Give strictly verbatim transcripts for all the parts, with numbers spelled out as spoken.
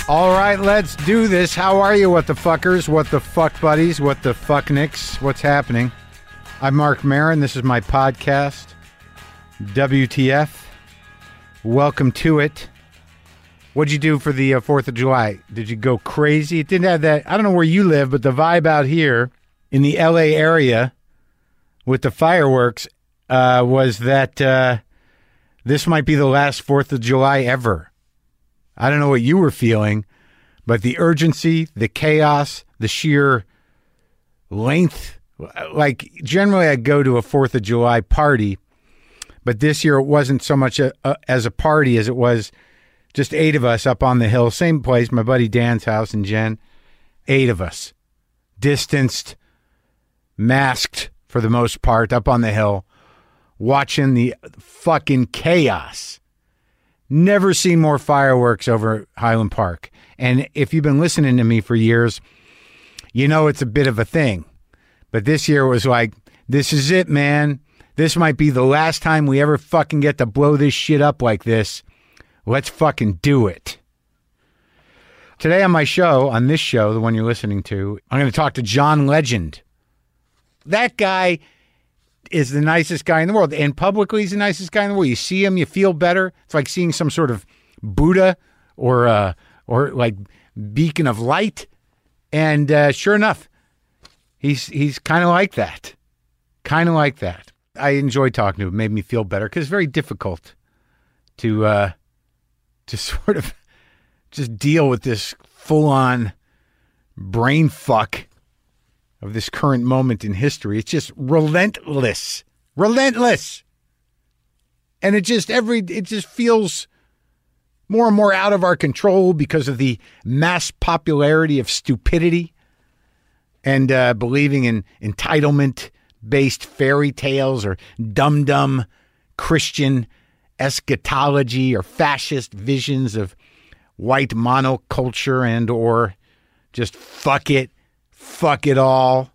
All right, let's do this. How are you, what the fuckers, what the fuck buddies, what the fuck nicks? What's happening? I'm Mark Maron. This is my podcast, W T F. Welcome to it. What'd you do for the uh, fourth of July? Did you go crazy? It didn't have that, I don't know where you live, but the vibe out here in the L A area with the fireworks uh, was that uh, this might be the last fourth of July ever. I don't know what you were feeling, but the urgency, the chaos, the sheer length. Like, generally I go to a fourth of July party, but this year it wasn't so much a, a, as a party as it was just eight of us up on the hill. Same place, my buddy Dan's house and Jen. Eight of us. Distanced, masked for the most part, up on the hill, watching the fucking chaos. Never seen more fireworks over Highland Park. And if you've been listening to me for years, you know it's a bit of a thing. But this year was like, this is it, man. This might be the last time we ever fucking get to blow this shit up like this. Let's fucking do it. Today on my show, on this show, the one you're listening to, I'm going to talk to John Legend. That guy is the nicest guy in the world. And publicly, he's the nicest guy in the world. You see him, you feel better. It's like seeing some sort of Buddha or uh, or like beacon of light. And uh, sure enough, he's he's kind of like that. Kind of like that. I enjoyed talking to him. It made me feel better because it's very difficult to uh, to sort of just deal with this full-on brain fuck of this current moment in history. It's just relentless. Relentless. And it just every it just feels more and more out of our control because of the mass popularity of stupidity and uh, believing in entitlement-based fairy tales or dumb-dumb Christian eschatology or fascist visions of white monoculture and or just fuck it. Fuck it all.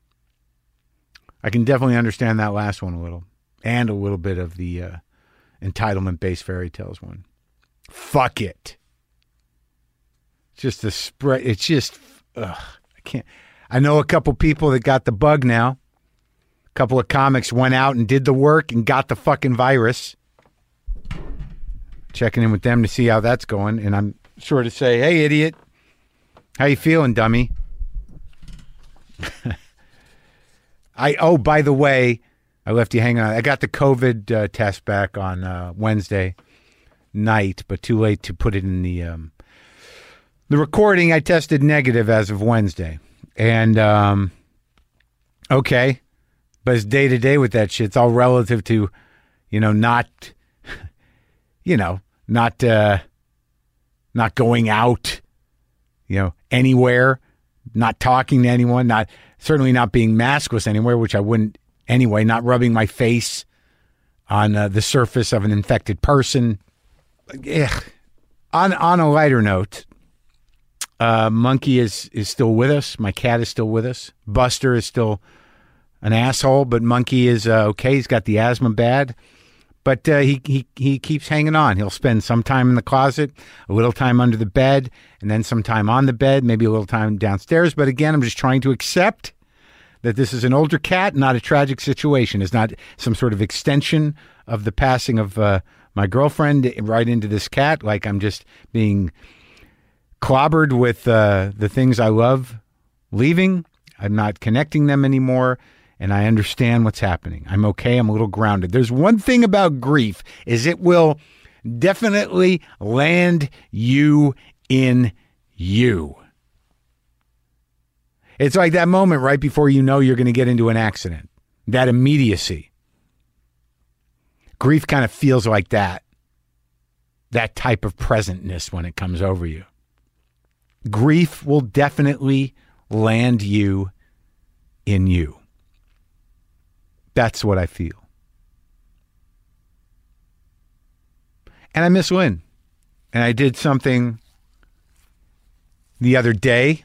I can definitely understand that last one a little. And a little bit of the uh, entitlement-based fairy tales one. Fuck it. Just the spread. It's just, ugh, I can't. I know a couple people that got the bug now. A couple of comics went out and did the work and got the fucking virus. Checking in with them to see how that's going. And I'm sure to say, hey, idiot. How you feeling, dummy? I oh by the way, I left you hanging on. I got the COVID uh, test back on uh, Wednesday night, but too late to put it in the um, the recording. I tested negative as of Wednesday, and um, okay, but it's day to day with that shit. It's all relative to, you know, not, you know, not uh, not going out, you know, anywhere. Not talking to anyone, not certainly not being maskless anywhere, which I wouldn't anyway, not rubbing my face on uh, the surface of an infected person. Ugh. On on a lighter note, uh, Monkey is, is still with us. My cat is still with us. Buster is still an asshole, but Monkey is uh, okay. He's got the asthma bad. But uh, he, he he keeps hanging on. He'll spend some time in the closet, a little time under the bed, and then some time on the bed, maybe a little time downstairs. But again, I'm just trying to accept that this is an older cat, not a tragic situation. It's not some sort of extension of the passing of uh, my girlfriend right into this cat. Like I'm just being clobbered with uh, the things I love leaving. I'm not connecting them anymore. And I understand what's happening. I'm okay. I'm a little grounded. There's one thing about grief is it will definitely land you in you. It's like that moment right before you know you're going to get into an accident. That immediacy. Grief kind of feels like that. That type of presentness when it comes over you. Grief will definitely land you in you. That's what I feel. And I miss Lynn. And I did something the other day.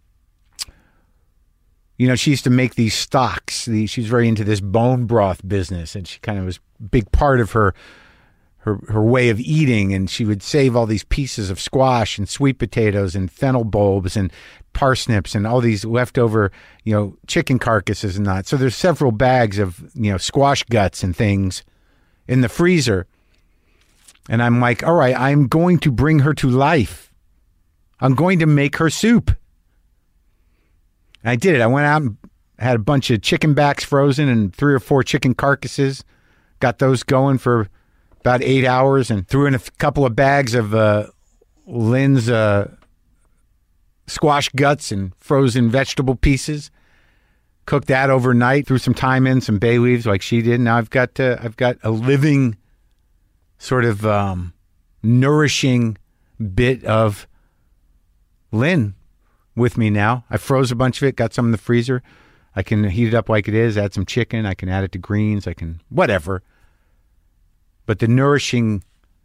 You know, she used to make these stocks. The, she's very into this bone broth business. And she kind of was a big part of her her her way of eating, and she would save all these pieces of squash and sweet potatoes and fennel bulbs and parsnips and all these leftover, you know, chicken carcasses and that. So there's several bags of, you know, squash guts and things in the freezer. And I'm like, all right, I'm going to bring her to life. I'm going to make her soup. And I did it. I went out and had a bunch of chicken backs frozen and three or four chicken carcasses. Got those going for about eight hours and threw in a f- couple of bags of uh, Lynn's uh, squash guts and frozen vegetable pieces. Cooked that overnight. Threw some thyme in, some bay leaves like she did. Now I've got uh, I've got a living, sort of um, nourishing bit of Lynn with me now. I froze a bunch of it. Got some in the freezer. I can heat it up like it is. Add some chicken. I can add it to greens. I can whatever. But the nourishing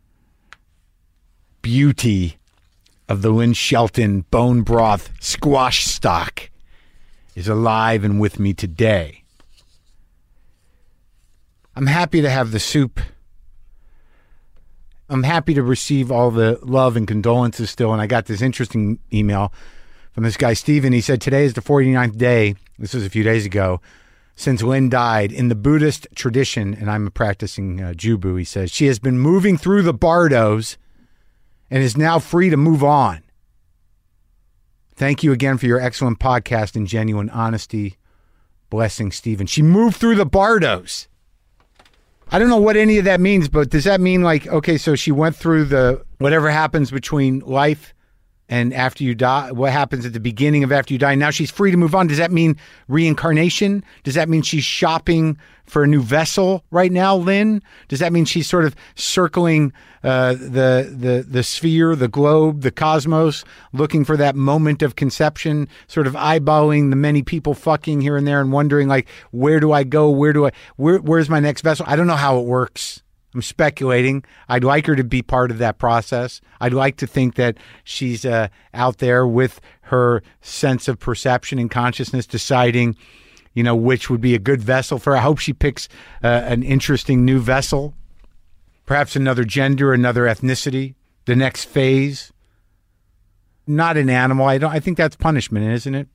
beauty of the Lynn Shelton bone broth squash stock is alive and with me today. I'm happy to have the soup. I'm happy to receive all the love and condolences still. And I got this interesting email from this guy, Steven. He said, today is the forty-ninth day, this was a few days ago, since Lynn died. In the Buddhist tradition, and I'm a practicing uh, Jubu, he says, she has been moving through the bardos and is now free to move on. Thank you again for your excellent podcast and genuine honesty. Blessing, Stephen. She moved through the bardos. I don't know what any of that means, but does that mean like, okay, so she went through the, whatever happens between life and after you die, what happens at the beginning of after you die? Now she's free to move on. Does that mean reincarnation? Does that mean she's shopping for a new vessel right now, Lynn? Does that mean she's sort of circling uh, the the the sphere, the globe, the cosmos, looking for that moment of conception, sort of eyeballing the many people fucking here and there and wondering like, where do I go? Where do I, where, where's my next vessel? I don't know how it works. I'm speculating. I'd like her to be part of that process. I'd like to think that she's uh, out there with her sense of perception and consciousness deciding, you know, which would be a good vessel for her. I hope she picks uh, an interesting new vessel, perhaps another gender, another ethnicity, the next phase. Not an animal. I don't. I think that's punishment, isn't it?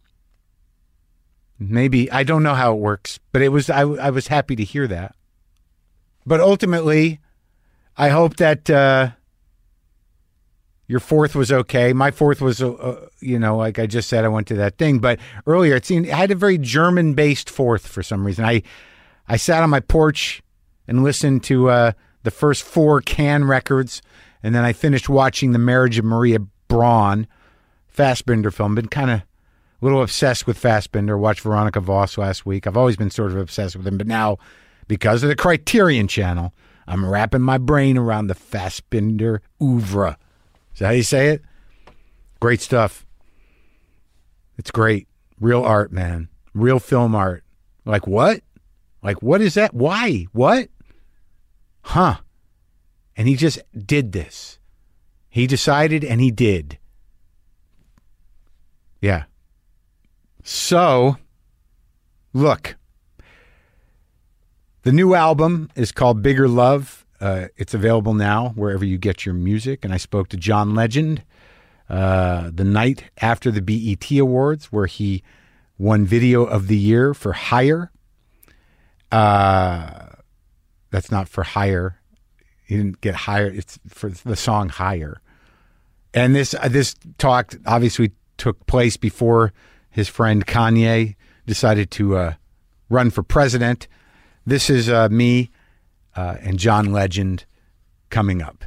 Maybe. I don't know how it works, but it was. I, I was happy to hear that. But ultimately, I hope that uh, your fourth was okay. My fourth was, uh, you know, like I just said, I went to that thing. But earlier, it seemed I had a very German-based fourth for some reason. I I sat on my porch and listened to uh, the first four Can records, and then I finished watching The Marriage of Maria Braun, Fassbinder film. Been kind of a little obsessed with Fassbinder. Watched Veronica Voss last week. I've always been sort of obsessed with him, but now, because of the Criterion Channel, I'm wrapping my brain around the Fassbinder oeuvre. Is that how you say it? Great stuff. It's great. Real art, man. Real film art. Like what? Like what is that? Why? What? Huh. And he just did this. He decided and he did. Yeah. So, look. The new album is called Bigger Love. Uh, it's available now wherever you get your music. And I spoke to John Legend uh, the night after the B E T Awards, where he won Video of the Year for Higher. Uh, that's not for Hire. He didn't get Higher. It's for the song Higher. And this uh, this talk obviously took place before his friend Kanye decided to uh, run for president. This is uh, me uh, and John Legend coming up.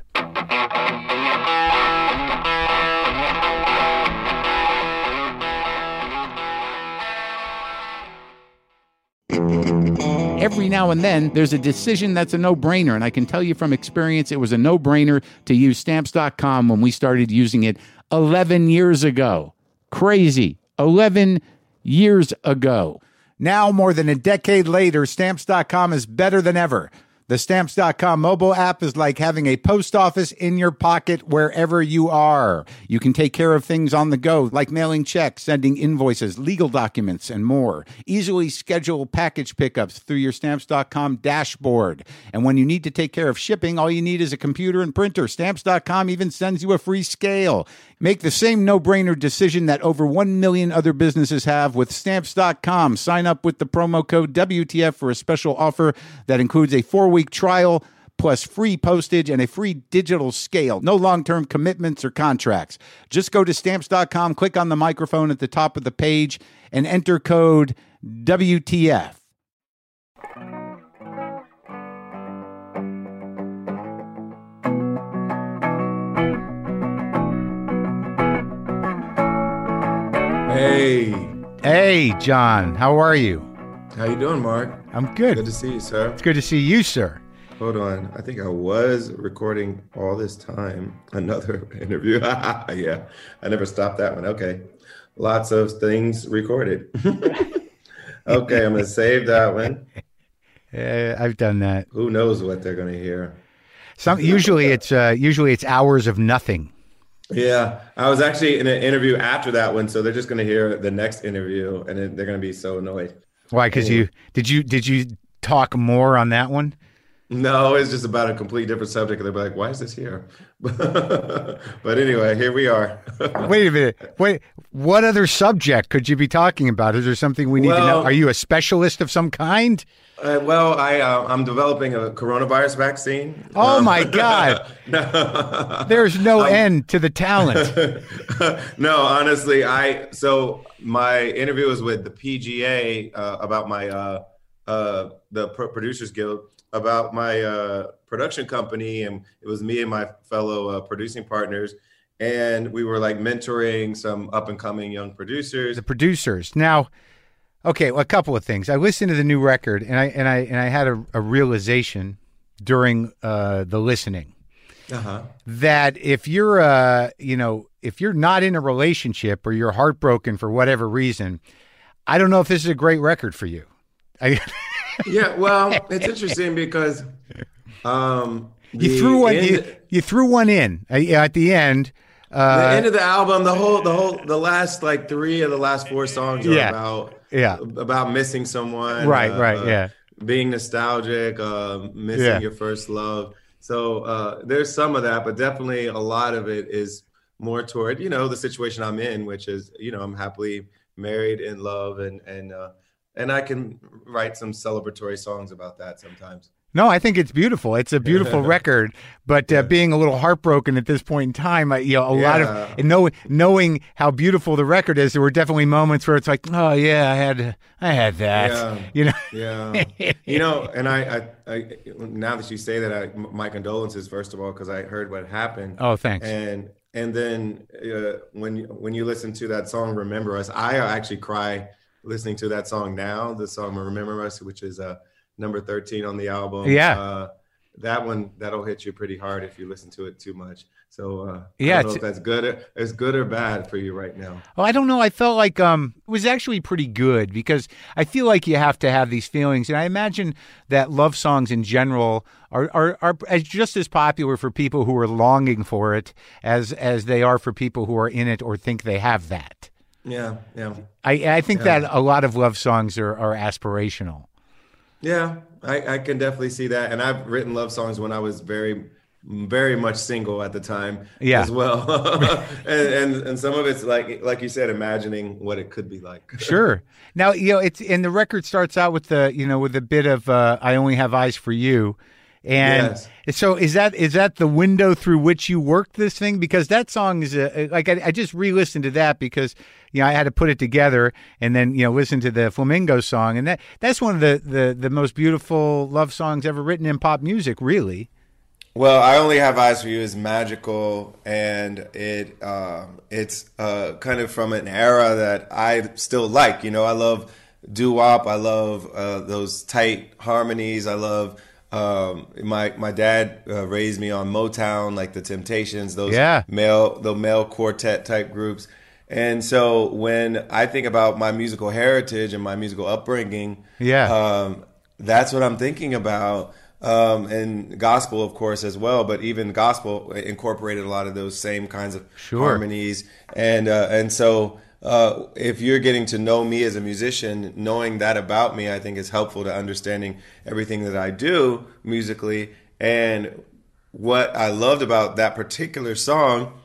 Every now and then, there's a decision that's a no-brainer, and I can tell you from experience, it was a no-brainer to use Stamps dot com when we started using it eleven years ago. Crazy. eleven years ago. Now, more than a decade later, Stamps dot com is better than ever. The Stamps dot com mobile app is like having a post office in your pocket wherever you are. You can take care of things on the go, like mailing checks, sending invoices, legal documents, and more. Easily schedule package pickups through your Stamps dot com dashboard. And when you need to take care of shipping, all you need is a computer and printer. Stamps dot com even sends you a free scale. Make the same no-brainer decision that over one million other businesses have with Stamps dot com. Sign up with the promo code W T F for a special offer that includes a four-week trial plus free postage and a free digital scale. No long-term commitments or contracts. Just go to Stamps dot com, click on the microphone at the top of the page, and enter code W T F. Hey. Hey, John. How are you? How you doing, Mark? I'm good. Good to see you, sir. It's good to see you, sir. Hold on. I think I was recording all this time another interview. Yeah. I never stopped that one. Okay. Lots of things recorded. Okay. I'm going to save that one. Uh, I've done that. Who knows what they're going to hear? Some usually it's uh, usually it's hours of nothing. Yeah, I was actually in an interview after that one, so they're just going to hear the next interview, and then they're going to be so annoyed. Why? Because you did you did you talk more on that one? No, it's just about a completely different subject, and they'll be like, "Why is this here?" But anyway, here we are. Wait a minute. Wait, what other subject could you be talking about? Is there something we need well, to know? Are you a specialist of some kind? Uh, well, I uh, I'm developing a coronavirus vaccine. Oh um, my God! No. There's no um, end to the talent. No, honestly, I so my interview was with the P G A uh, about my uh, uh, the Pro- Producers Guild about my uh, production company, and it was me and my fellow uh, producing partners, and we were like mentoring some up and coming young producers. The producers now. Okay, well, a couple of things. I listened to the new record, and I and I and I had a, a realization during uh, the listening uh-huh. that if you're, uh, you know, if you're not in a relationship or you're heartbroken for whatever reason, I don't know if this is a great record for you. I, yeah, well, it's interesting because um, you threw one. End, you, you threw one in uh, at the end. Uh, the end of the album, the whole, the whole, the last like three of the last four songs are yeah. about. Yeah. About missing someone. Right, uh, right, uh, yeah. Being nostalgic, uh, missing yeah. your first love. So uh, there's some of that, but definitely a lot of it is more toward, you know, the situation I'm in, which is, you know, I'm happily married, in love, and and uh, and I can write some celebratory songs about that sometimes. No, I think it's beautiful. It's a beautiful record, but uh, yeah. being a little heartbroken at this point in time, I, you know, a yeah. lot of and know, knowing how beautiful the record is, there were definitely moments where it's like, oh yeah, I had, I had that, yeah. you know, yeah, you know, and I, I, I, now that you say that, I, my condolences first of all, because I heard what happened. Oh, thanks. And and then uh, when you, when you listen to that song, "Remember Us," I actually cry listening to that song now. The song "Remember Us," which is a uh, number thirteen on the album. Yeah. Uh, that one, that'll hit you pretty hard if you listen to it too much. So uh, yeah, I don't know if that's good or, it's good or bad for you right now. Well, I don't know. I felt like um, it was actually pretty good because I feel like you have to have these feelings. And I imagine that love songs in general are, are, are as just as popular for people who are longing for it as, as they are for people who are in it or think they have that. Yeah, yeah. I, I think yeah. that a lot of love songs are, are aspirational. Yeah, I, I can definitely see that. And I've written love songs when I was very, very much single at the time yeah. as well. and, and and some of it's like, like you said, imagining what it could be like. Sure. Now, you know, it's, and the record starts out with the, you know, with a bit of, uh, I Only Have Eyes for You. And yes. so is that is that the window through which you worked this thing? Because that song is a, like I, I just re-listened to that because you know I had to put it together and then you know listen to the Flamingo song, and that that's one of the, the, the most beautiful love songs ever written in pop music, really. Well, I Only Have Eyes for You is magical, and it uh, it's uh, kind of from an era that I still like. You know, I love doo-wop. I love uh, those tight harmonies. I love. Um, my my dad uh, raised me on Motown, like the Temptations, those yeah. male the male quartet type groups. And so when I think about my musical heritage and my musical upbringing, yeah, um, that's what I'm thinking about. um, and gospel, of course, as well. But even gospel incorporated a lot of those same kinds of Sure. harmonies, and uh, and so uh, if you're getting to know me as a musician, knowing that about me, I think is helpful to understanding everything that I do musically. And what I loved about that particular song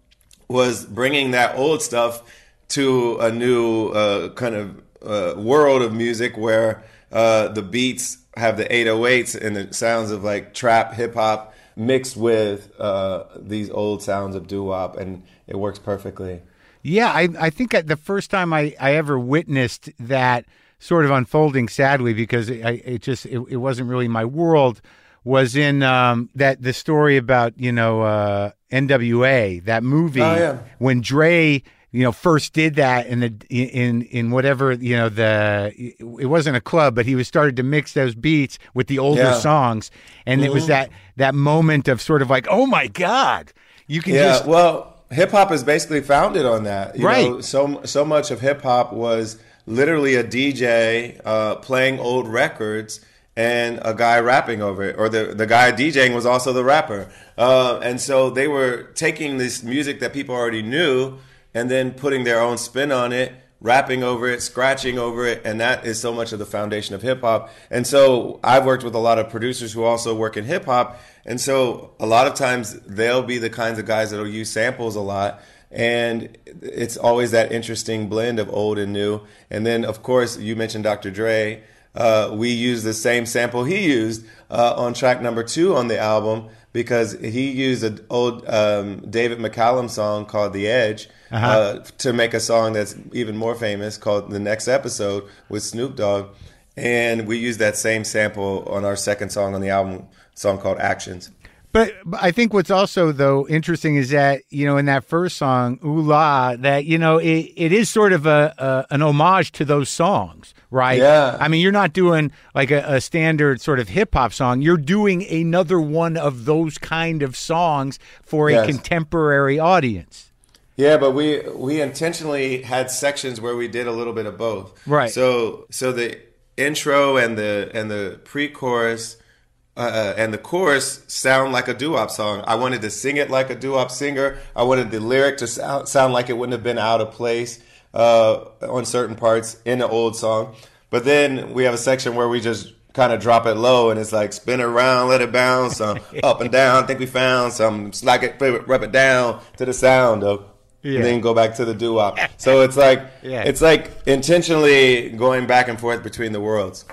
was bringing that old stuff to a new uh, kind of uh, world of music where uh, the beats have the eight oh eights and the sounds of like trap, hip hop mixed with uh, these old sounds of doo-wop, and it works perfectly. Yeah, I, I think the first time I, I ever witnessed that sort of unfolding, sadly, because it, I, it just it, it wasn't really my world, was in um, that the story about, you know, uh, N W A, that movie, Oh, yeah. when Dre, you know, first did that in the in in whatever, you know, the it wasn't a club, but he was started to mix those beats with the older Yeah. songs, and it was that that moment of sort of like, oh my God, you can Yeah, just well, hip hop is basically founded on that. You Right. know, so so much of hip hop was literally a D J uh, playing old records and a guy rapping over it, or the the guy DJing was also the rapper. Uh, and so they were taking this music that people already knew and then putting their own spin on it, rapping over it, scratching over it, and that is so much of the foundation of hip hop. And so I've worked with a lot of producers who also work in hip hop, and so a lot of times they'll be the kinds of guys that'll use samples a lot, and it's always that interesting blend of old and new. And then, of course, you mentioned Doctor Dre. Uh, we used the same sample he used uh, on track number two on the album, because he used an old um, David McCallum song called The Edge Uh-huh. uh, to make a song that's even more famous called The Next Episode with Snoop Dogg. And we used that same sample on our second song on the album, song called Actions. But, but I think what's also, though, interesting is that, you know, in that first song, Ooh La, that, you know, it, it is sort of a, a an homage to those songs, right? Yeah. I mean, you're not doing like a, a standard sort of hip hop song. You're doing another one of those kind of songs for a Yes. contemporary audience. Yeah, but we we intentionally had sections where we did a little bit of both. Right. So so the intro and the and the pre-chorus uh, and the chorus sound like a doo-wop song. I wanted to sing it like a doo-wop singer. I wanted the lyric to sound, sound like it wouldn't have been out of place uh, on certain parts in the old song. But then we have a section where we just kind of drop it low, and it's like spin around, let it bounce, um, up and down. Think we found some, like it, rub it down to the sound of. Yeah. And then go back to the doo-wop. So it's like Yeah. it's like intentionally going back and forth between the worlds.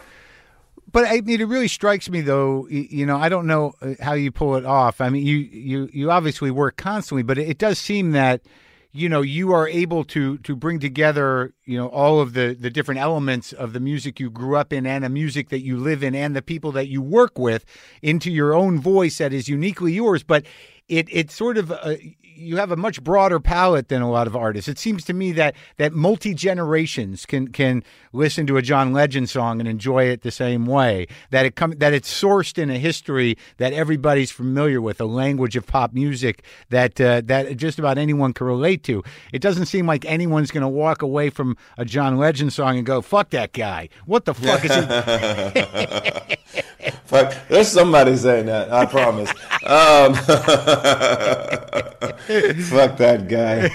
But I mean, it really strikes me, though. y- You know, I don't know uh, how you pull it off. I mean, you you you obviously work constantly, but it, it does seem that, you know, you are able to to bring together, you know, all of the the different elements of the music you grew up in and the music that you live in and the people that you work with into your own voice that is uniquely yours. But it it sort of uh, you have a much broader palette than a lot of artists. It seems to me that that multi generations can can listen to a John Legend song and enjoy it the same way. That it come that it's sourced in a history that everybody's familiar with, a language of pop music that uh, that just about anyone can relate to. It doesn't seem like anyone's going to walk away from a John Legend song and go, "Fuck that guy! What the fuck is he?" Fuck, there's somebody saying that, I promise. Um, fuck that guy.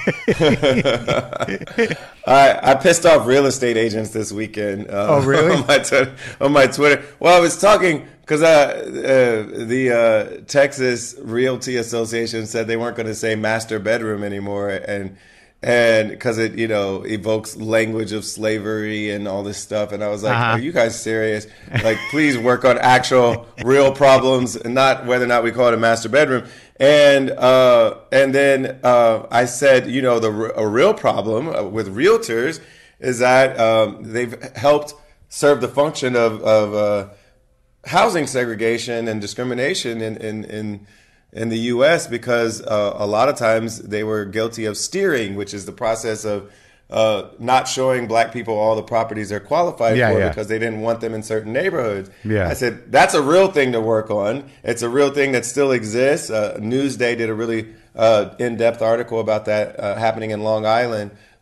I I pissed off real estate agents this weekend. Uh, Oh, really? on, my tw- on my Twitter. Well, I was talking because uh, uh, the uh, Texas Realty Association said they weren't going to say master bedroom anymore, and and because it you know evokes language of slavery and all this stuff, and I was like, Uh-huh. are you guys serious? Like, please work on actual real problems and not whether or not we call it a master bedroom. And uh, and then uh, I said, you know, the a real problem with realtors is that um, they've helped serve the function of of uh, housing segregation and discrimination in in in, in the U S because uh, a lot of times they were guilty of steering, which is the process of uh, not showing black people all the properties they're qualified Yeah, for yeah. because they didn't want them in certain neighborhoods. Yeah. I said, that's a real thing to work on. It's a real thing that still exists. Uh, Newsday did a really uh, in-depth article about that uh, happening in Long Island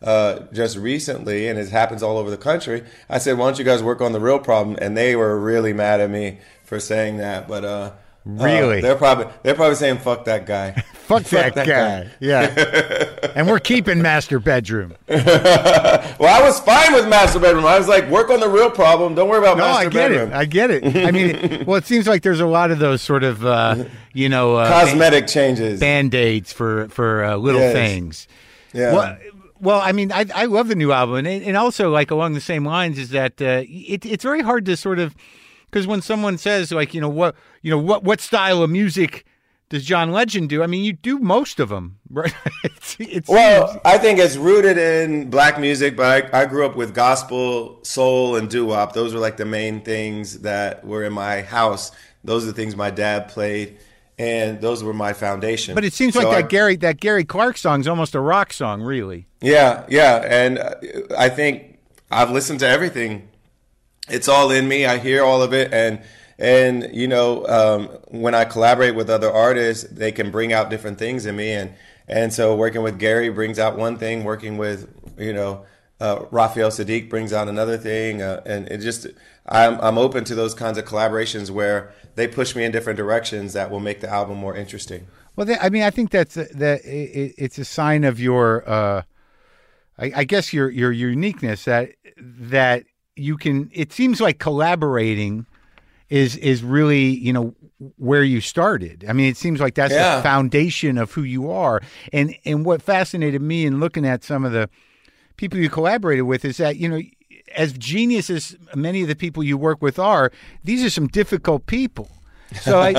uh, just recently, and it happens all over the country. I said, why don't you guys work on the real problem? And they were really mad at me for saying that. But uh, really, uh, they're probably they're probably saying, fuck that guy. Fuck, fuck that, that guy. guy. Yeah. And we're keeping master bedroom. Well, I was fine with master bedroom. I was like, work on the real problem. Don't worry about no, master I get bedroom. It. I get it. I mean, well, it seems like there's a lot of those sort of, uh, you know, uh, cosmetic changes, band-aids for for uh, little yes. things. Yeah. Well, well, I mean, I I love the new album, and, and also like along the same lines is that uh, it, it's very hard to sort of, because when someone says like, you know, what you know what what style of music does John Legend do? I mean, you do most of them, right? it's, it's, well, I think it's rooted in black music, but I, I grew up with gospel, soul, and doo-wop. Those were like the main things that were in my house. Those are the things my dad played, and those were my foundation. But it seems so like that I, Gary that Gary Clark song is almost a rock song, really. Yeah, yeah, and I think I've listened to everything. It's all in me. I hear all of it, and. And, you know, um, when I collaborate with other artists, they can bring out different things in me. And, and so working with Gary brings out one thing. Working with, you know, uh, Raphael Saadiq brings out another thing. Uh, and it just, I'm, I'm open to those kinds of collaborations where they push me in different directions that will make the album more interesting. Well, they, I mean, I think that's that it, it's a sign of your, uh, I, I guess your your uniqueness that that you can. It seems like collaborating is is really, you know, where you started. I mean, it seems like that's yeah. the foundation of who you are. And and what fascinated me in looking at some of the people you collaborated with is that, you know, as genius as many of the people you work with are, these are some difficult people. So I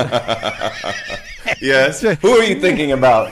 Yes. So, who are you thinking about?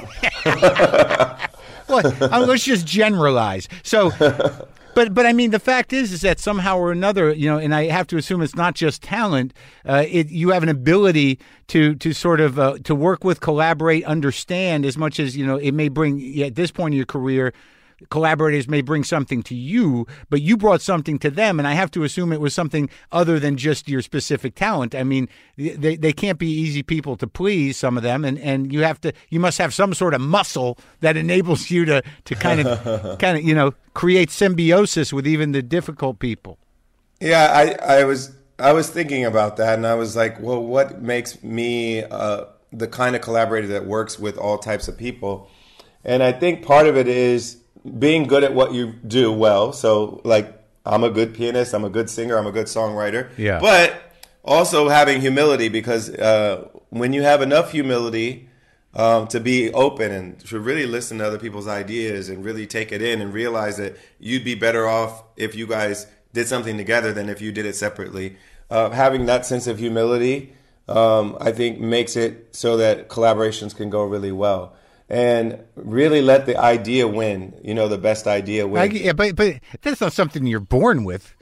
Well, let's just generalize. So But but I mean, the fact is, is that somehow or another, you know, and I have to assume it's not just talent. Uh, it you have an ability to to sort of uh, to work with, collaborate, understand as much as, you know, it may bring at this point in your career. Collaborators may bring something to you, but you brought something to them, and I have to assume it was something other than just your specific talent. I mean, they they can't be easy people to please, some of them, and, and you have to you must have some sort of muscle that enables you to to kind of kind of you know create symbiosis with even the difficult people. Yeah, I I was I was thinking about that, and I was like, well, what makes me uh, the kind of collaborator that works with all types of people? And I think part of it is being good at what you do well. So, like, I'm a good pianist, I'm a good singer, I'm a good songwriter. Yeah. But also having humility, because uh, when you have enough humility um, to be open and to really listen to other people's ideas and really take it in and realize that you'd be better off if you guys did something together than if you did it separately. Uh, having that sense of humility, um, I think, makes it so that collaborations can go really well. And really let the idea win, you know, the best idea win. I, yeah, but but that's not something you're born with.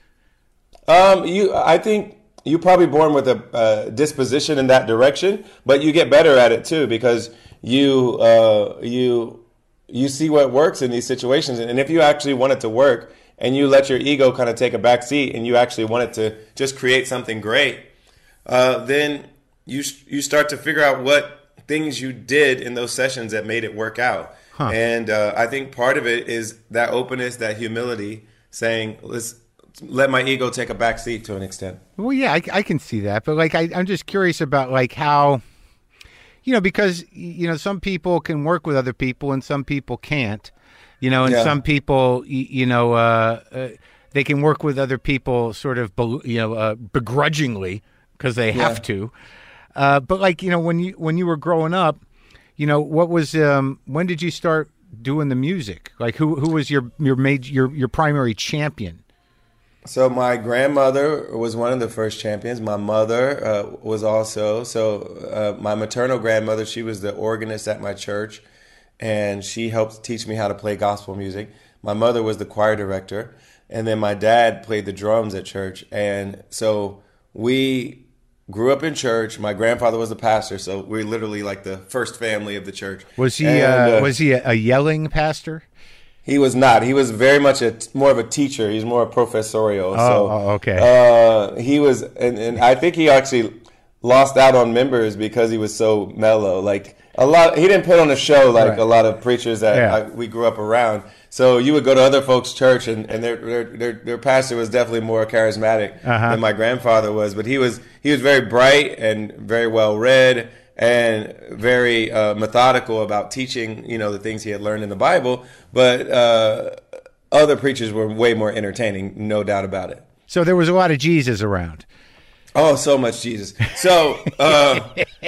Um, you, I think you're probably born with a uh, disposition in that direction, but you get better at it too, because you uh, you you see what works in these situations, and if you actually want it to work, and you let your ego kind of take a back seat, and you actually want it to just create something great, uh, then you you start to figure out what things you did in those sessions that made it work out. Huh. And uh, I think part of it is that openness, that humility, saying, let's let my ego take a back seat to an extent. Well, yeah, I, I can see that. But like, I, I'm just curious about like how, you know, because, you know, some people can work with other people and some people can't, you know, and yeah. some people, you, you know, uh, uh, they can work with other people sort of, you know, uh, begrudgingly because they have yeah. to. Uh, but like, you know, when you when you were growing up, you know, what was um, when did you start doing the music? Like, who who was your your major your your primary champion? So my grandmother was one of the first champions. My mother uh, was also. So uh, my maternal grandmother, she was the organist at my church, and she helped teach me how to play gospel music. My mother was the choir director, and then my dad played the drums at church. And so we grew up in church. My grandfather was a pastor, so we're literally like the first family of the church. Was he and, uh, uh, was he a, a yelling pastor? He was not. He was very much a more of a teacher. He's more professorial. Oh, so, oh okay. Uh, he was, and, and I think he actually lost out on members because he was so mellow. Like a lot, he didn't put on a show like Right. a lot of preachers that Yeah. I, we grew up around. So you would go to other folks' church, and, and their, their their their pastor was definitely more charismatic Uh-huh. than my grandfather was. But he was he was very bright and very well read and very uh, methodical about teaching, you know, the things he had learned in the Bible. But uh, other preachers were way more entertaining, no doubt about it. So there was a lot of Jesus around. Oh, so much Jesus. So uh,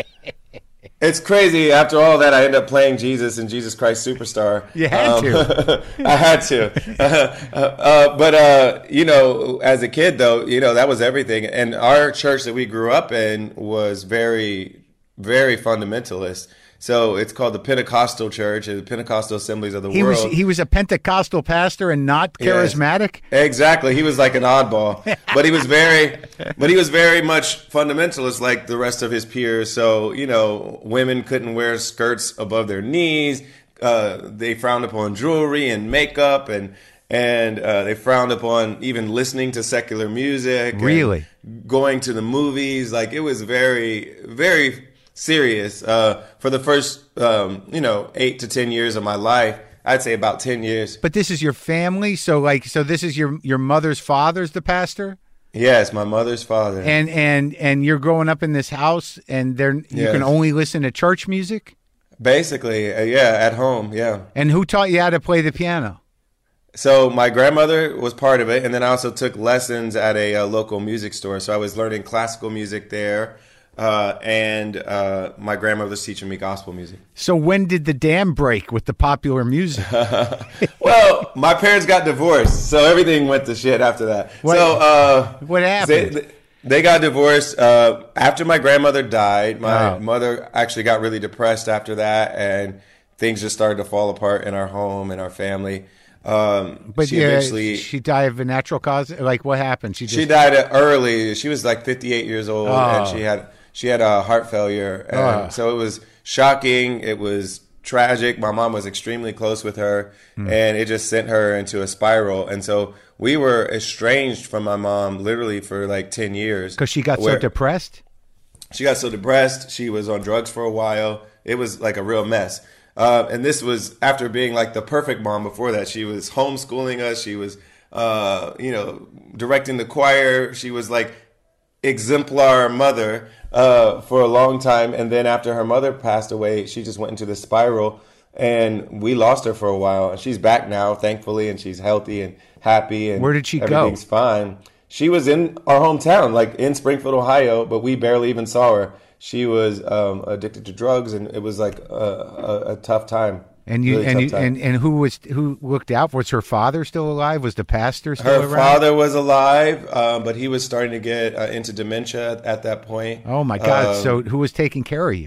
it's crazy. After all that, I ended up playing Jesus in Jesus Christ Superstar. You had to. I had to. Uh, uh, but, uh, you know, as a kid, though, you know, that was everything. And our church that we grew up in was very, very fundamentalist. So it's called the Pentecostal Church, the Pentecostal Assemblies of the He World. was he was a Pentecostal pastor and not Yes. charismatic. Exactly. He was like an oddball, but he was very, but he was very much fundamentalist like the rest of his peers. So, you know, women couldn't wear skirts above their knees. Uh, they frowned upon jewelry and makeup, and and uh, they frowned upon even listening to secular music. and Really? going to the movies. Like it was very, very serious. Uh, for the first, um, you know, eight to ten years of my life, I'd say about ten years. But this is your family, so like so this is your your mother's father's the pastor? Yes, my mother's father. And and and you're growing up in this house and there you Yes. can only listen to church music? Basically, uh, yeah, at home, yeah. And who taught you how to play the piano? So my grandmother was part of it, and then I also took lessons at a, uh local music store. So I was learning classical music there, uh, and uh, my grandmother was teaching me gospel music. So when did the dam break with the popular music? Well, my parents got divorced, so everything went to shit after that. What- so uh, what happened? They, they got divorced uh, after my grandmother died. My Oh. mother actually got really depressed after that, and things just started to fall apart in our home and our family. Um, But she yeah, eventually she died of a natural cause. Like what happened? She just she died early. She was like fifty-eight years old, Oh. and she had she had a heart failure, and Oh. so it was shocking. It was tragic. My mom was extremely close with her, Hmm. and it just sent her into a spiral. And so we were estranged from my mom literally for like ten years because she got so where- depressed. She got so depressed. She was on drugs for a while. It was like a real mess. Uh, and this was after being like the perfect mom before that. She was homeschooling us. She was, uh, you know, directing the choir. She was like exemplar mother uh, for a long time. And then after her mother passed away, she just went into the spiral. And we lost her for a while. And she's back now, thankfully, and she's healthy and happy. And Where did she go? Everything's fine. She was in our hometown, like in Springfield, Ohio, but we barely even saw her. She was um, addicted to drugs, and it was like a, a, a tough time. And you Really and tough you, time. and and who was who looked out? Was her father still alive? Was the pastor still Her around? father was alive, um, but he was starting to get uh, into dementia at, at that point. Oh my God! Um, So who was taking care of you?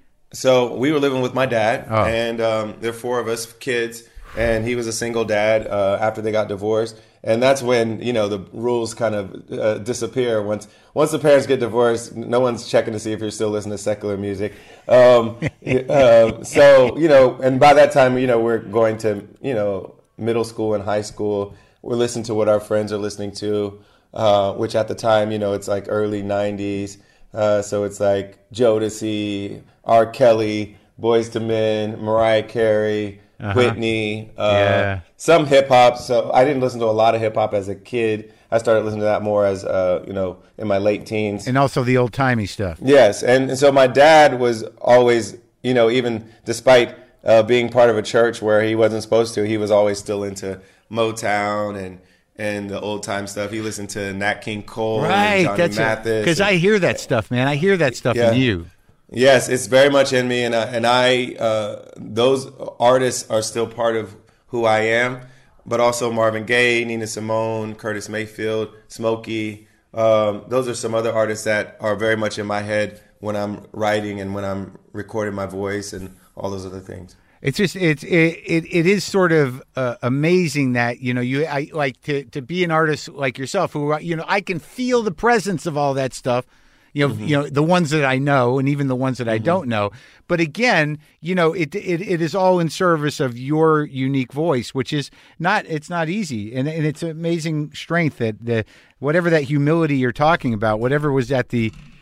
So we were living with my dad, Oh. and um, there are four of us kids, and he was a single dad uh, after they got divorced. And that's when, you know, the rules kind of uh, disappear. Once once the parents get divorced, no one's checking to see if you're still listening to secular music. Um, uh, so, you know, and by that time, you know, we're going to, you know, middle school and high school. We're listening to what our friends are listening to, uh, which at the time, you know, it's like early nineties. Uh, so it's like Jodeci, R. Kelly, Boyz two Men, Mariah Carey, Uh-huh. Whitney, uh, Yeah. some hip hop. So I didn't listen to a lot of hip hop as a kid. I started listening to that more as, uh, you know, in my late teens. And also the old timey stuff. Yes, and, and so my dad was always, you know, even despite uh, being part of a church where he wasn't supposed to, he was always still into Motown and and the old time stuff. He listened to Nat King Cole, and Right. Johnny That's Mathis, because and- I hear that stuff, man. I hear that stuff Yeah. in you. Yes, it's very much in me, and I, and I uh, those artists are still part of who I am. But also Marvin Gaye, Nina Simone, Curtis Mayfield, Smokey. Um, those are some other artists that are very much in my head when I'm writing and when I'm recording my voice and all those other things. It's just it's it it, it is sort of uh, amazing that you know you I like to to be an artist like yourself who you know I can feel the presence of all that stuff. You know, Mm-hmm. you know the ones that I know, and even the ones that I don't know. But again, you know, it, it it is all in service of your unique voice, which is not it's not easy, and and it's amazing strength that the whatever that humility you're talking about, whatever was at the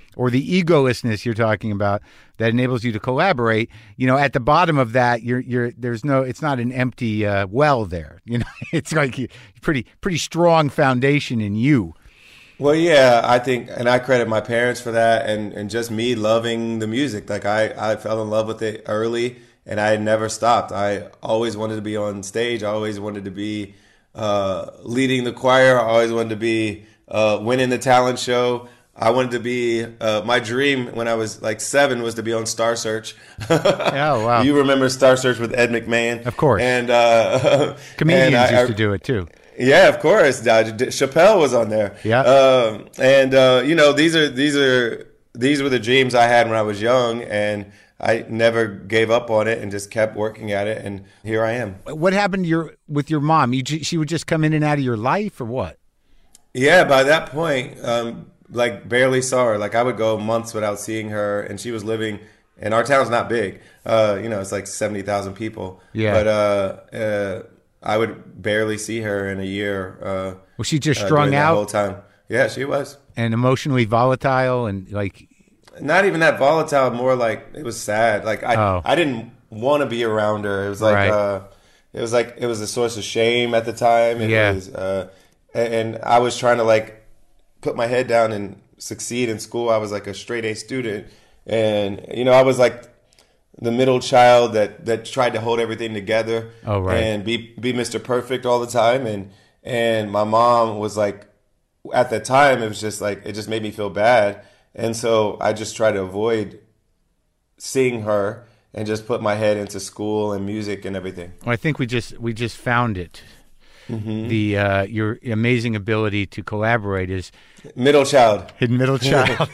or the egolessness you're talking about that enables you to collaborate, you know, at the bottom of that, you're you're there's no, it's not an empty uh, well there. You know, it's like a pretty pretty strong foundation in you. Well, yeah, I think, and I credit my parents for that, and, and just me loving the music. Like I, I fell in love with it early, and I never stopped. I always wanted to be on stage. I always wanted to be uh, leading the choir. I always wanted to be uh, winning the talent show. I wanted to be, uh, my dream when I was like seven was to be on Star Search. Oh, wow. You remember Star Search with Ed McMahon? Of course. And uh, Comedians and I, used I, to do it too. Yeah, of course. Uh, Chappelle was on there. Yeah. Um, and uh, you know, these are these are these were the dreams I had when I was young, and I never gave up on it and just kept working at it, and here I am. What happened to your with your mom? You, she would just come in and out of your life, or what? Yeah, by that point, um, like barely saw her. Like I would go months without seeing her, and she was living. And our town's not big. Uh, you know, it's like seventy thousand people. Yeah. But uh, uh, I would barely see her in a year. Uh, Was she just uh, strung during that out? whole time? Yeah, she was. And emotionally volatile and like. Not even that volatile. More like it was sad. Like I, Oh. I didn't want to be around her. It was like, Right. uh, it was like it was a source of shame at the time. It Yeah. was, uh, and, and I was trying to like put my head down and succeed in school. I was like a straight A student, and you know I was like the middle child that that tried to hold everything together. Oh, right. And be be Mister Perfect all the time. And and my mom was like, at the time, it was just like it just made me feel bad. And so I just try to avoid seeing her and just put my head into school and music and everything. Well, I think we just we just found it. Mm-hmm. The uh, your amazing ability to collaborate is Middle child. hidden middle child.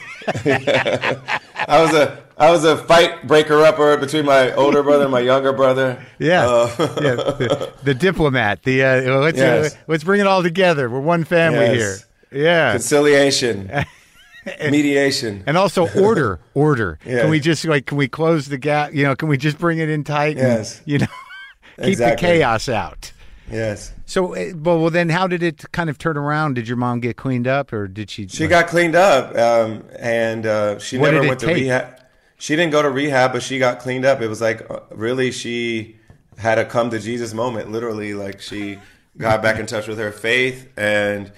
I was a I was a fight breaker upper between my older brother and my younger brother. Yeah, Uh, yeah. The, the diplomat. The uh, let's Yes. uh, let's bring it all together. We're one family Yes. here. Yeah. Conciliation, mediation. And also order, order. Yeah. Can we just like can we close the gap? You know, can we just bring it in tight? And, Yes. you know, keep Exactly. the chaos out. Yes. So, uh, well, well, then how did it kind of turn around? Did your mom get cleaned up, or did she? She got cleaned up, um, and uh, she What never did it went to take? rehab. She didn't go to rehab, but she got cleaned up. It was like uh, really, she had a come to Jesus moment. Literally, like she got back in touch with her faith, and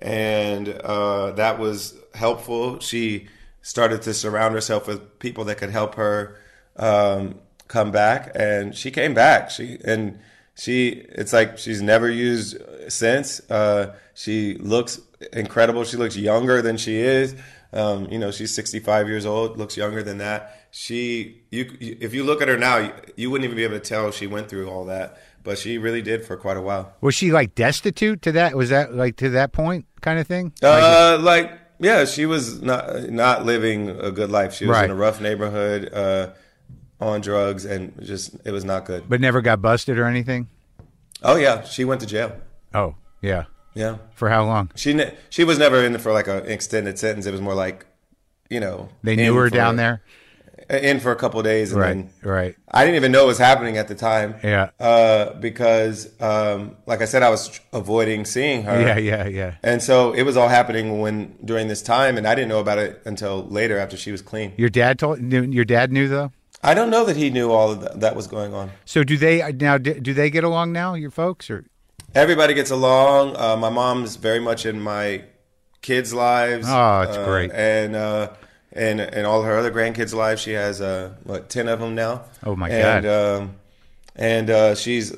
and uh, that was helpful. She started to surround herself with people that could help her um, come back, and she came back. She and. She, it's like she's never used since. Uh, she looks incredible. She looks younger than she is. Um, you know, she's sixty-five years old, looks younger than that. She, you, if you look at her now, you, you wouldn't even be able to tell she went through all that, but she really did for quite a while. Was she like destitute to that? Was that like to that point kind of thing? Uh, like, yeah, she was not not living a good life. She was Right. in a rough neighborhood, uh, on drugs, and just it was not good. But never got busted or anything? Oh yeah, she went to jail. Oh, yeah. Yeah. For how long? She ne- she was never in for like an extended sentence. It was more like, you know, They knew in her for- down there? in for a couple of days, and Right, then right. I didn't even know it was happening at the time. Yeah. uh, because um, like I said, I was avoiding seeing her. Yeah, yeah, yeah. And so it was all happening when during this time, and I didn't know about it until later after she was clean. Your dad told knew- your dad knew though? I don't know that he knew all of that, that was going on. So do they now do do they get along now, your folks, or Everybody gets along. Uh, my mom's very much in my kids' lives. Oh, it's uh, great. And uh, and and all her other grandkids' lives. She has uh, what ten of them now. Oh, my and, God. Um, and uh, she's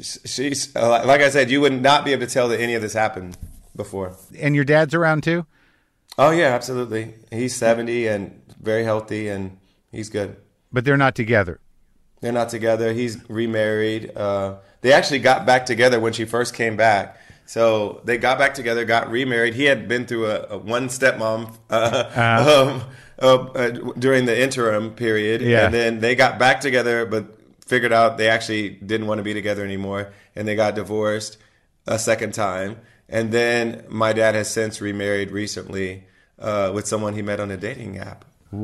she's uh, like I said, you would not be able to tell that any of this happened before. and your dad's around too? Oh yeah, absolutely. He's seventy and very healthy, and he's good. But they're not together. They're not together. He's remarried. Uh, they actually got back together when she first came back. So they got back together, got remarried. He had been through a, a one stepmom uh, Uh-huh. um, uh, uh, during the interim period. Yeah. And then they got back together, but figured out they actually didn't want to be together anymore. And they got divorced a second time. And then my dad has since remarried recently uh, with someone he met on a dating app.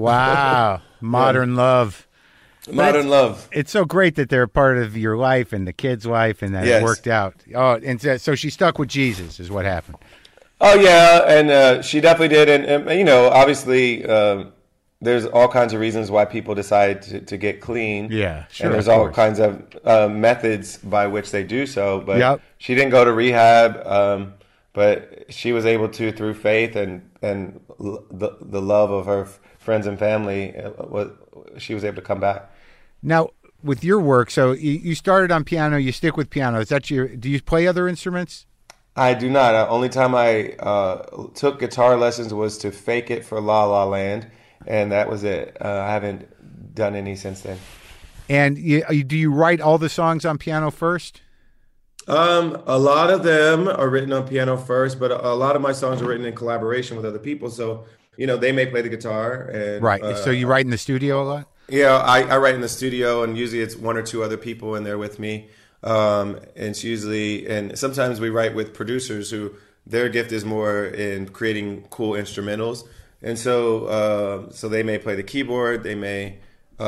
Wow. Modern love. Modern love. It's so great that they're a part of your life and the kid's life and that Yes. it worked out. Oh, and so, so she stuck with Jesus is what happened. Oh yeah, and uh, she definitely did, and, and you know, obviously, um, there's all kinds of reasons why people decide to, to get clean. Yeah, sure, and there's of all course. kinds of uh, methods by which they do so. But Yep. she didn't go to rehab, um, but she was able to through faith and and l- the the love of her f- friends and family. uh, Was she was able to come back. Now, with your work, so you, you started on piano, you stick with piano. Is that your? Do you play other instruments? I do not. The only time I uh, took guitar lessons was to fake it for La La Land, and that was it. Uh, I haven't done any since then. And you, you- do you write all the songs on piano first? Um, a lot of them are written on piano first, but a, a lot of my songs are written in collaboration with other people. So, you know, they may play the guitar, and Right. uh, so you write in the studio a lot? yeah, I, I write in the studio, and usually it's one or two other people in there with me. Um, and it's usually, and sometimes we write with producers who their gift is more in creating cool instrumentals, and so uh, so they may play the keyboard, they may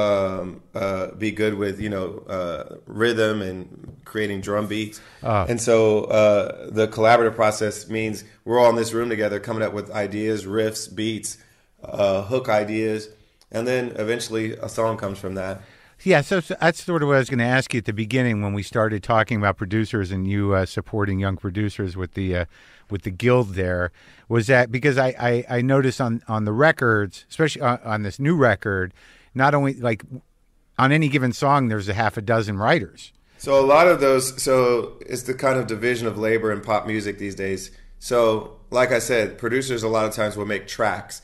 um, uh, be good with you know uh, rhythm and creating drum beats, Ah. and so uh, the collaborative process means we're all in this room together, coming up with ideas, riffs, beats, uh, hook ideas, and then eventually a song comes from that. Yeah, so, so that's sort of what I was going to ask you at the beginning when we started talking about producers and you uh, supporting young producers with the uh, with the guild. There was that because I, I, I noticed on, on the records, especially on, on this new record, not only like on any given song, there's a half a dozen writers. So a lot of those, so it's the kind of division of labor in pop music these days. So, like I said, producers a lot of times will make tracks.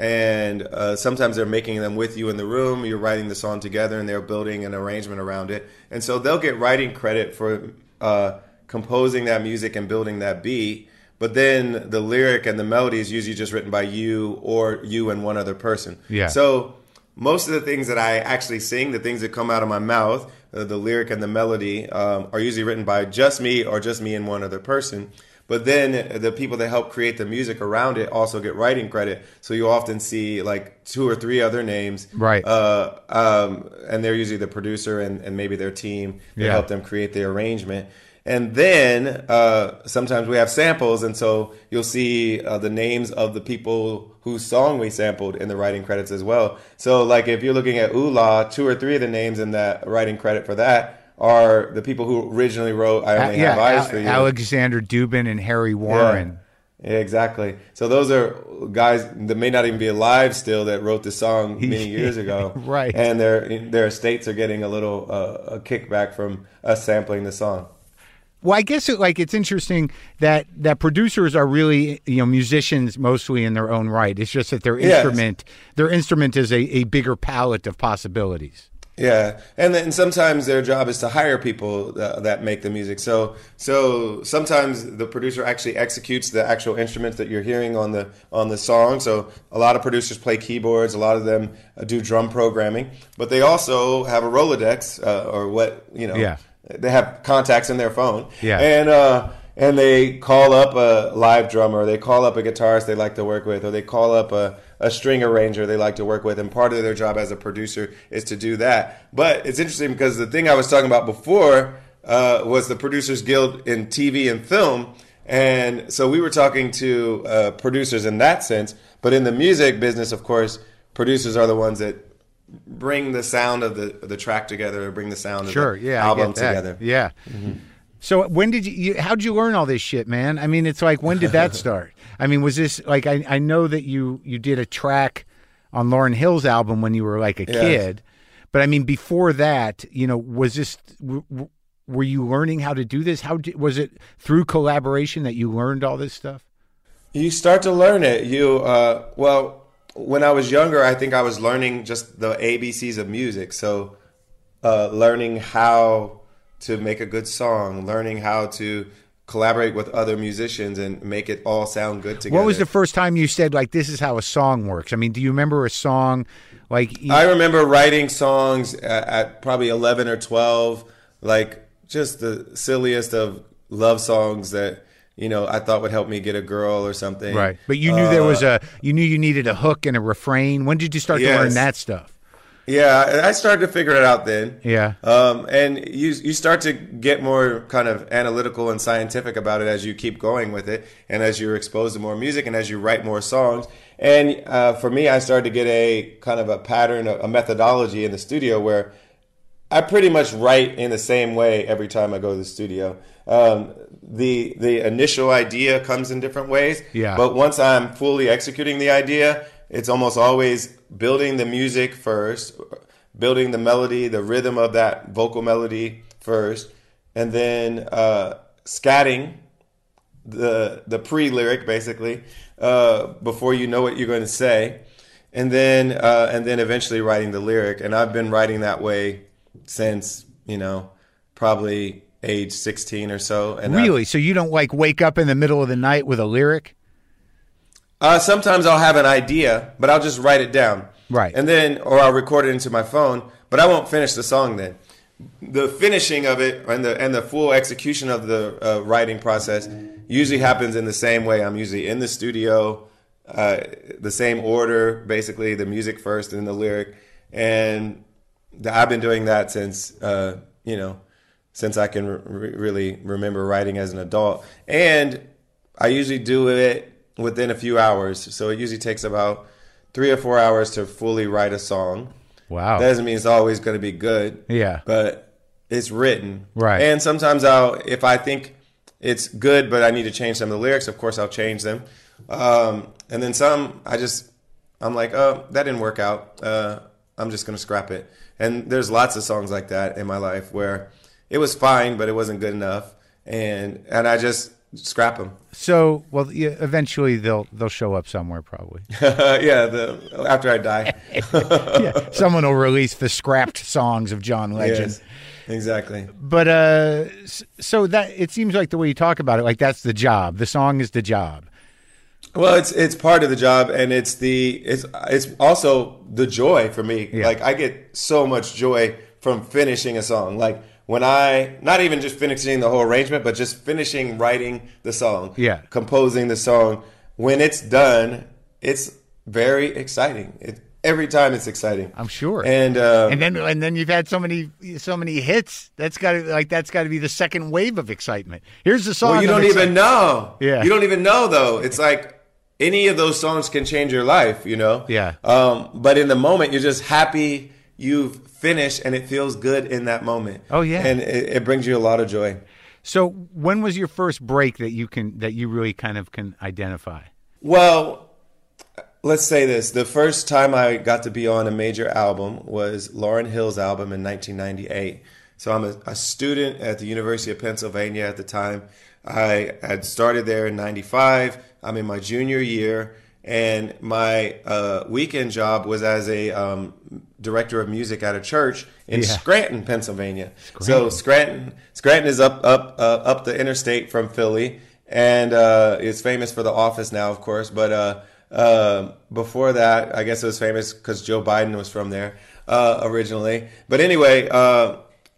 And uh, sometimes they're making them with you in the room. You're writing the song together, and they're building an arrangement around it. And so they'll get writing credit for uh, composing that music and building that beat. But then the lyric and the melody is usually just written by you or you and one other person. Yeah. So most of the things that I actually sing, the things that come out of my mouth, uh, the lyric and the melody, um, are usually written by just me or just me and one other person. But then the people that help create the music around it also get writing credit. So you often see like two or three other names. Right. Uh, um, and they're usually the producer and, and maybe their team that Yeah. help them create the arrangement. And then uh, sometimes we have samples. And so you'll see uh, the names of the people whose song we sampled in the writing credits as well. So like if you're looking at Ooh La, two or three of the names in that writing credit for that are the people who originally wrote I Only Uh, yeah, Have Eyes Al- for You. Alexander Dubin and Harry Warren. Yeah, exactly. So those are guys that may not even be alive still that wrote the song many years ago. Right. And their their estates are getting a little uh, a kickback from us sampling the song. Well, I guess it, like it's interesting that that producers are really you know musicians mostly in their own right. It's just that their Yes. instrument their instrument is a, a bigger palette of possibilities. Yeah, and then sometimes their job is to hire people that, that make the music. So, so sometimes the producer actually executes the actual instruments that you're hearing on the on the song. So, a lot of producers play keyboards. A lot of them uh, do drum programming, but they also have a Rolodex uh, or what you know. Yeah. They have contacts in their phone. Yeah. and uh, and they call up a live drummer. They call up a guitarist they like to work with, or they call up a a string arranger they like to work with, and part of their job as a producer is to do that. But it's interesting because the thing I was talking about before uh, was the Producers Guild in T V and film, and so we were talking to uh, producers in that sense. But in the music business, of course, producers are the ones that bring the sound of the the track together, or bring the sound Sure, of the yeah, I album get that. together. Yeah. So when did you, you? How'd you learn all this shit, man? I mean, it's like when did that start? I mean, was this like I, I know that you you did a track on Lauryn Hill's album when you were like a Yes. kid, but I mean before that, you know, was this w- w- were you learning how to do this? How did, was it through collaboration that you learned all this stuff? You start to learn it. You uh, well, when I was younger, I think I was learning just the A B Cs of music. So, uh, learning how to make a good song, learning how to collaborate with other musicians and make it all sound good together. What was the first time you said like this is how a song works? I mean, do you remember a song like you- I remember writing songs at, at probably eleven or twelve, like just the silliest of love songs that, you know, I thought would help me get a girl or something. right? But you knew there was a you knew you needed a hook and a refrain. When did you start to yes. learn that stuff? Yeah, I started to figure it out then. Yeah. Um, and you you start to get more kind of analytical and scientific about it as you keep going with it, and as you're exposed to more music, and as you write more songs. And uh, for me, I started to get a kind of a pattern, a methodology in the studio where I pretty much write in the same way every time I go to the studio. Um, the the initial idea comes in different ways, Yeah. but once I'm fully executing the idea, it's almost always building the music first, building the melody, the rhythm of that vocal melody first, and then uh, scatting the the pre-lyric basically uh, before you know what you're going to say, and then uh, and then eventually writing the lyric. And I've been writing that way since, you know, probably age sixteen or so. And Really? I've, So you don't like wake up in the middle of the night with a lyric? Uh, sometimes I'll have an idea, but I'll just write it down. Right. And then, or I'll record it into my phone, but I won't finish the song then. The finishing of it and the and the full execution of the uh, writing process usually happens in the same way. I'm usually in the studio, uh, the same order, basically the music first and the lyric. And the, I've been doing that since, uh, you know, since I can re- really remember writing as an adult. And I usually do it within a few hours. So it usually takes about three or four hours to fully write a song. Wow. That doesn't mean it's always going to be good. Yeah. But it's written. Right. And sometimes I'll, if I think it's good, but I need to change some of the lyrics, of course I'll change them. Um, and then some, I just, I'm like, oh, that didn't work out. Uh, I'm just going to scrap it. And there's lots of songs like that in my life where it was fine, but it wasn't good enough. And, and I just scrap them. So, well, yeah, eventually they'll they'll show up somewhere, probably. Yeah, the, after I die. Yeah, someone will release the scrapped songs of John Legend. Yes, exactly. But uh, s- so that it seems like the way you talk about it, like that's the job. The song is the job. Well, it's it's part of the job, and it's the it's it's also the joy for me. Yeah. Like I get so much joy from finishing a song. Like when I, not even just finishing the whole arrangement, but just finishing writing the song, Yeah. composing the song. When it's done, it's very exciting. It, every time it's exciting. I'm sure. And uh, And then and then you've had so many so many hits. That's got to like that's got to be the second wave of excitement. Here's the song. well, you I'm don't excited- even know. Yeah. You don't even know though. It's like any of those songs can change your life. You know. Yeah. Um, but in the moment, you're just happy you've finished, and it feels good in that moment. Oh, yeah. And it, it brings you a lot of joy. So when was your first break that you can that you really kind of can identify? Well, let's say this. The first time I got to be on a major album was Lauryn Hill's album in nineteen ninety-eight. So I'm a, a student at the University of Pennsylvania at the time. I had started there in ninety-five. I'm in my junior year. And my uh, weekend job was as a um, director of music at a church in Yeah. Scranton, Pennsylvania. So Scranton, Scranton is up up uh, up the interstate from Philly, and uh, it's famous for The Office now, of course. But uh, uh, before that, I guess it was famous because Joe Biden was from there uh, originally. But anyway, uh,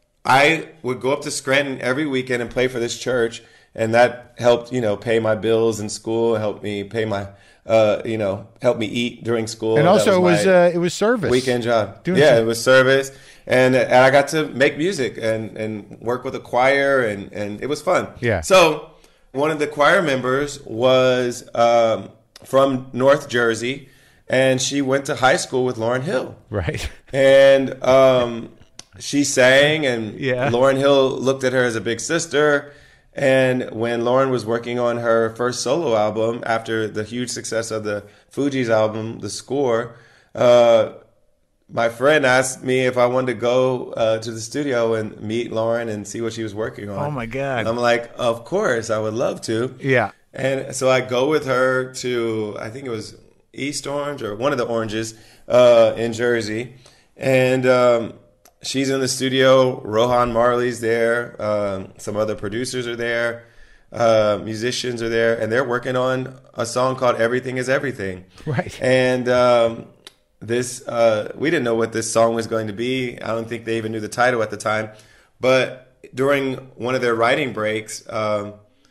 I would go up to Scranton every weekend and play for this church, and that helped, you know, pay my bills in school, helped me pay my Uh, you know, help me eat during school. And That also, it was my uh, it was service. weekend job. Doing yeah, some- it was service, and, and I got to make music and, and work with a choir, and, and it was fun. Yeah. So one of the choir members was um, from North Jersey, and she went to high school with Lauryn Hill. Right. And um, she sang, and Yeah. Lauryn Hill looked at her as a big sister. And when Lauryn was working on her first solo album, after the huge success of the Fugees album, The Score, uh, my friend asked me if I wanted to go uh, to the studio and meet Lauryn and see what she was working on. Oh, my God. And I'm like, of course, I would love to. Yeah. And so I go with her to, I think it was East Orange or one of the oranges uh, in Jersey. And um, she's in the studio. Rohan Marley's there. Um, some other producers are there. Uh, musicians are there. And they're working on a song called Everything is Everything. Right. And um, this, uh, we didn't know what this song was going to be. I don't think they even knew the title at the time. But during one of their writing breaks, um,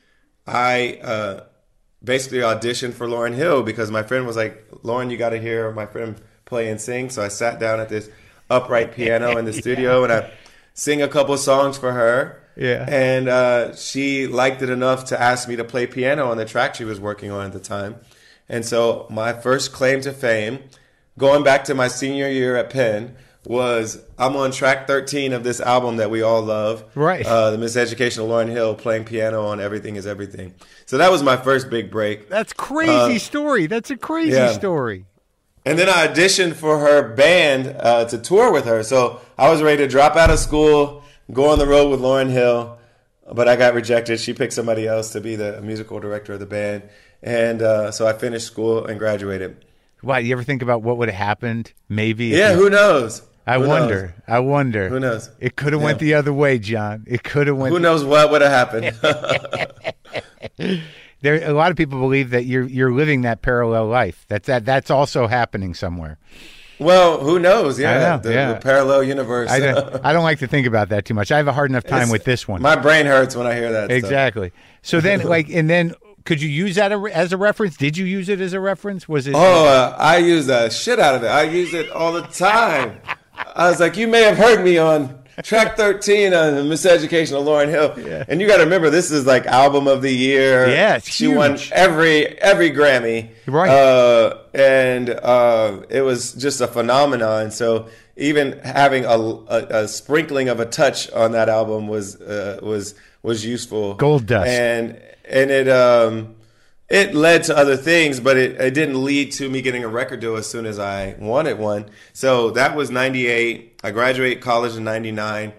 I uh, basically auditioned for Lauryn Hill because my friend was like, Lauryn, you got to hear my friend play and sing. So I sat down at this upright piano in the studio, and I sing a couple songs for her. Yeah. And uh, she liked it enough to ask me to play piano on the track she was working on at the time. And so my first claim to fame, going back to my senior year at Penn, was I'm on track thirteen of this album that we all love. Right. Uh, the Miseducation of Lauryn Hill, playing piano on Everything is Everything. So that was my first big break. That's crazy Uh, story. That's a crazy yeah. story. And then I auditioned for her band uh, to tour with her. So I was ready to drop out of school, go on the road with Lauryn Hill, but I got rejected. She picked somebody else to be the musical director of the band. And uh, so I finished school and graduated. Why, you ever think about what would have happened? Maybe. if Yeah, you- who knows? I Who wonder. knows? I wonder. Who knows? It could have Yeah. went the other way, John. It could have went. Who knows what would have happened? There, a lot of people believe that you're you're living that parallel life. That's that. That's also happening somewhere. Well, who knows? Yeah, I know, the, yeah. the parallel universe. I don't, I don't like to think about that too much. I have a hard enough time It's- with this one. My brain hurts when I hear that. stuff. Exactly. So then, like, and then, could you use that a- as a reference? Did you use it as a reference? Was it? Oh, uh, I use the shit out of it. I use it all the time. I was like, you may have heard me on track thirteen on the Miseducation of Lauryn Hill. Yeah. And you got to remember, this is like album of the year. Yeah, it's She won huge. every every Grammy. Right. Uh, and uh, it was just a phenomenon. So even having a, a, a sprinkling of a touch on that album was uh, was was useful. Gold dust. And and it um it led to other things, but it, it didn't lead to me getting a record deal as soon as I wanted one. So that was ninety-eight. I graduated college in ninety-nine,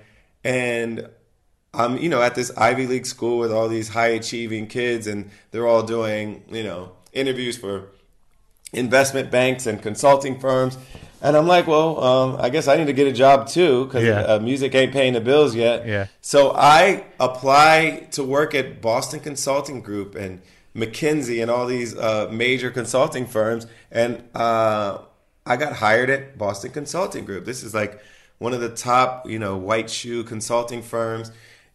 and I'm you know at this Ivy League school with all these high achieving kids, and they're all doing you know interviews for investment banks and consulting firms. And I'm like, well, um, I guess I need to get a job too, because Yeah. uh, music ain't paying the bills yet. Yeah. So I apply to work at Boston Consulting Group and McKinsey and all these uh, major consulting firms. And uh, I got hired at Boston Consulting Group. This is like one of the top, you know, white shoe consulting firms.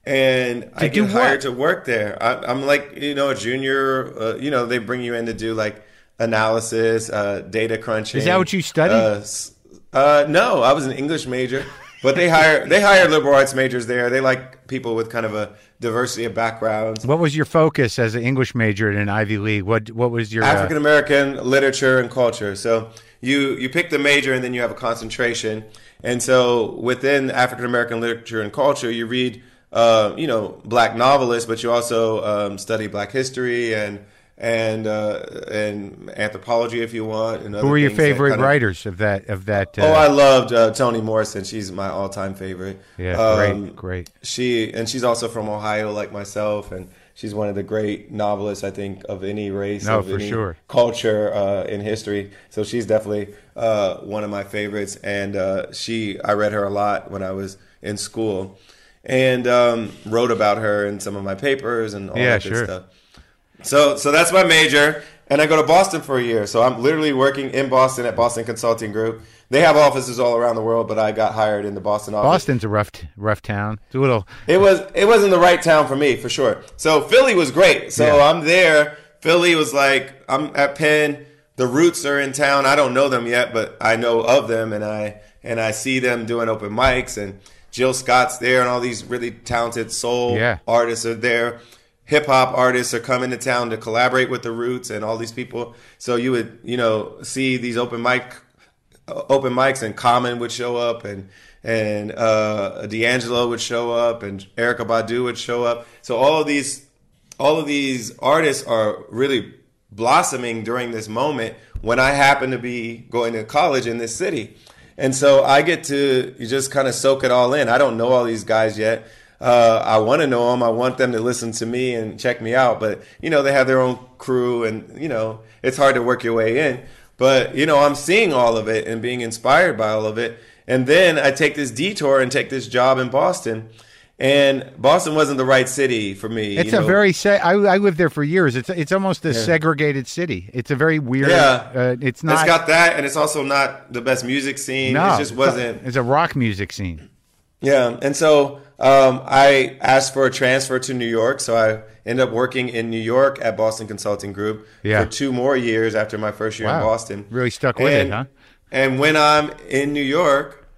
And I do get what? hired to work there. I, I'm like, you know, a junior, uh, you know, they bring you in to do like analysis, uh, data crunching. Is that what you studied? Uh, s- uh, no, I was an English major, but they hire they hire liberal arts majors there. They like people with kind of a diversity of backgrounds. What was your focus as an English major at an Ivy League? What What was your uh, African American literature and culture. So you you pick the major and then you have a concentration. And so within African American literature and culture, you read uh, you know black novelists, but you also um, study Black history and and uh, and anthropology if you want. And other Who were your things that favorite kind of- writers of that of that? Uh, Oh, I loved uh, Toni Morrison. She's my all-time favorite. yeah, Um, great, great. She and she's also from Ohio, like myself, and she's one of the great novelists I think of any race, No, of for any sure. culture uh, in history. So she's definitely uh, one of my favorites, and uh, she I read her a lot when I was in school, and um, wrote about her in some of my papers and all Yeah, that good sure. stuff. So, so that's my major, and I go to Boston for a year. So I'm literally working in Boston at Boston Consulting Group. They have offices all around the world, but I got hired in the Boston office. Boston's a rough, rough town. It's a little. It was it wasn't the right town for me, for sure. So Philly was great. So Yeah. I'm there. Philly was like, I'm at Penn. The Roots are in town. I don't know them yet, but I know of them, and I and I see them doing open mics. And Jill Scott's there, and all these really talented soul Yeah. artists are there. Hip hop artists are coming to town to collaborate with the Roots and all these people. So you would, you know, see these open mic, uh, open mics, and Common would show up, and and uh, D'Angelo would show up, and Erykah Badu would show up. So all of these, all of these artists are really blossoming during this moment when I happen to be going to college in this city, and so I get to just kind of soak it all in. I don't know all these guys yet. Uh, I want to know them. I want them to listen to me and check me out. But, you know, they have their own crew and, you know, it's hard to work your way in. But, you know, I'm seeing all of it and being inspired by all of it. And then I take this detour and take this job in Boston. And Boston wasn't the right city for me. It's you a know. very. Se- I I lived there for years. It's it's almost a segregated city. It's a very weird. Yeah. Uh, it's not. It's got that, and it's also not the best music scene. no, it just wasn't. It's a rock music scene. Yeah, and so um, I asked for a transfer to New York, so I ended up working in New York at Boston Consulting Group Yeah. for two more years after my first year in Wow. Boston. Really stuck with and, it, huh? And when I'm in New York,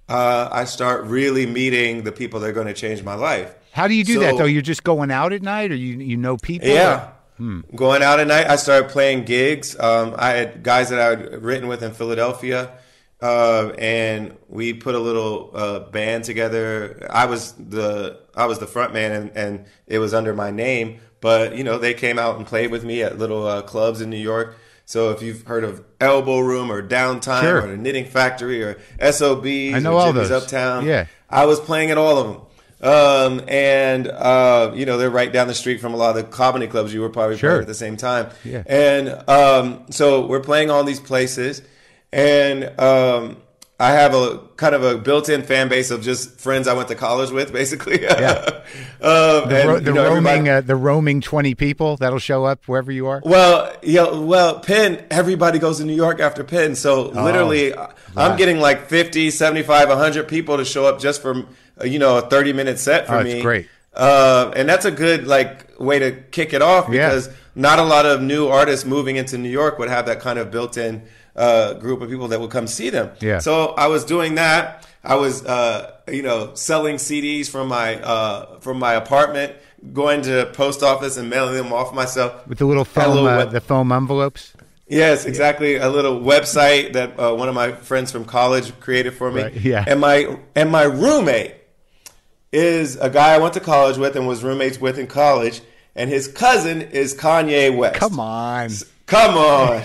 uh, I start really meeting the people that are going to change my life. How do you do So- that though? You're just going out at night, or you you know people? Yeah. Going out at night, I started playing gigs. Um, I had guys that I had written with in Philadelphia, uh, and we put a little uh, band together. I was the I was the front man, and, and it was under my name. But you know, they came out and played with me at little uh, clubs in New York. So if you've heard of Elbow Room or Downtime Sure. or the Knitting Factory or S O Bs I know or all Jimmy's those. Uptown, Yeah. I was playing at all of them. Um, and, uh, you know, they're right down the street from a lot of the comedy clubs you were probably Sure. playing at the same time. Yeah. And, um, so we're playing all these places, and, um, I have a kind of a built-in fan base of just friends I went to college with, basically. Yeah. um, The, and, ro- you the know, roaming, everybody- uh, the roaming twenty people that'll show up wherever you are. Well, yeah, well, Penn, everybody goes to New York after Penn. So literally, I'm right. getting like fifty, seventy-five, one hundred people to show up just for, uh, you know, a thirty minute set for Oh, me. it's great. Uh, and that's a good like way to kick it off Yeah. because not a lot of new artists moving into New York would have that kind of built-in uh, group of people that would come see them. Yeah. So I was doing that. I was, uh, you know, selling C Ds from my uh, from my apartment, going to post office and mailing them off myself. With the little Had a foam, little uh, web- the foam envelopes. Yes, exactly. A little website that uh, one of my friends from college created for me. Right, yeah. And my and my roommate is a guy I went to college with and was roommates with in college, and his cousin is Kanye West. Come on. Come on.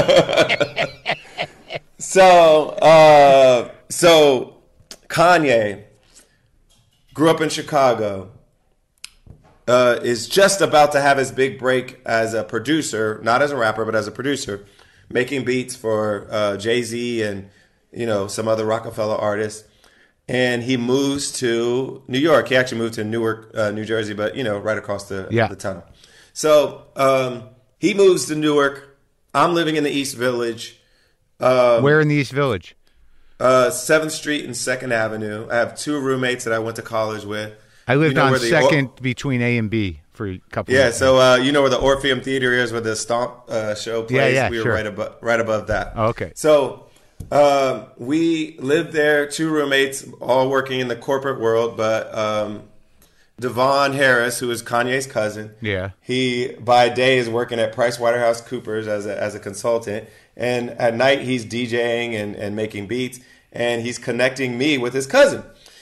so, uh, so Kanye grew up in Chicago. Uh, is just about to have his big break as a producer, not as a rapper, but as a producer, making beats for uh, Jay-Z and, you know, some other Rockefeller artists. And he moves to New York. He actually moved to Newark, uh, New Jersey, but, you know, right across the, Yeah. the tunnel. So um, he moves to Newark. I'm living in the East Village, Where in the East Village? uh, seventh Street and second Avenue. I have two roommates that I went to college with. I lived You know on where the- second between A and B for a couple. Yeah, of so uh, you know where the Orpheum Theater is, where the Stomp uh, show plays. Yeah, yeah, we were sure. right above, right above that. Oh, okay. So um, we lived there, two roommates, all working in the corporate world. But um, Devon Harris, who is Kanye's cousin, Yeah. he by day is working at PricewaterhouseCoopers as a as a consultant, and at night he's DJing and, and making beats, and he's connecting me with his cousin,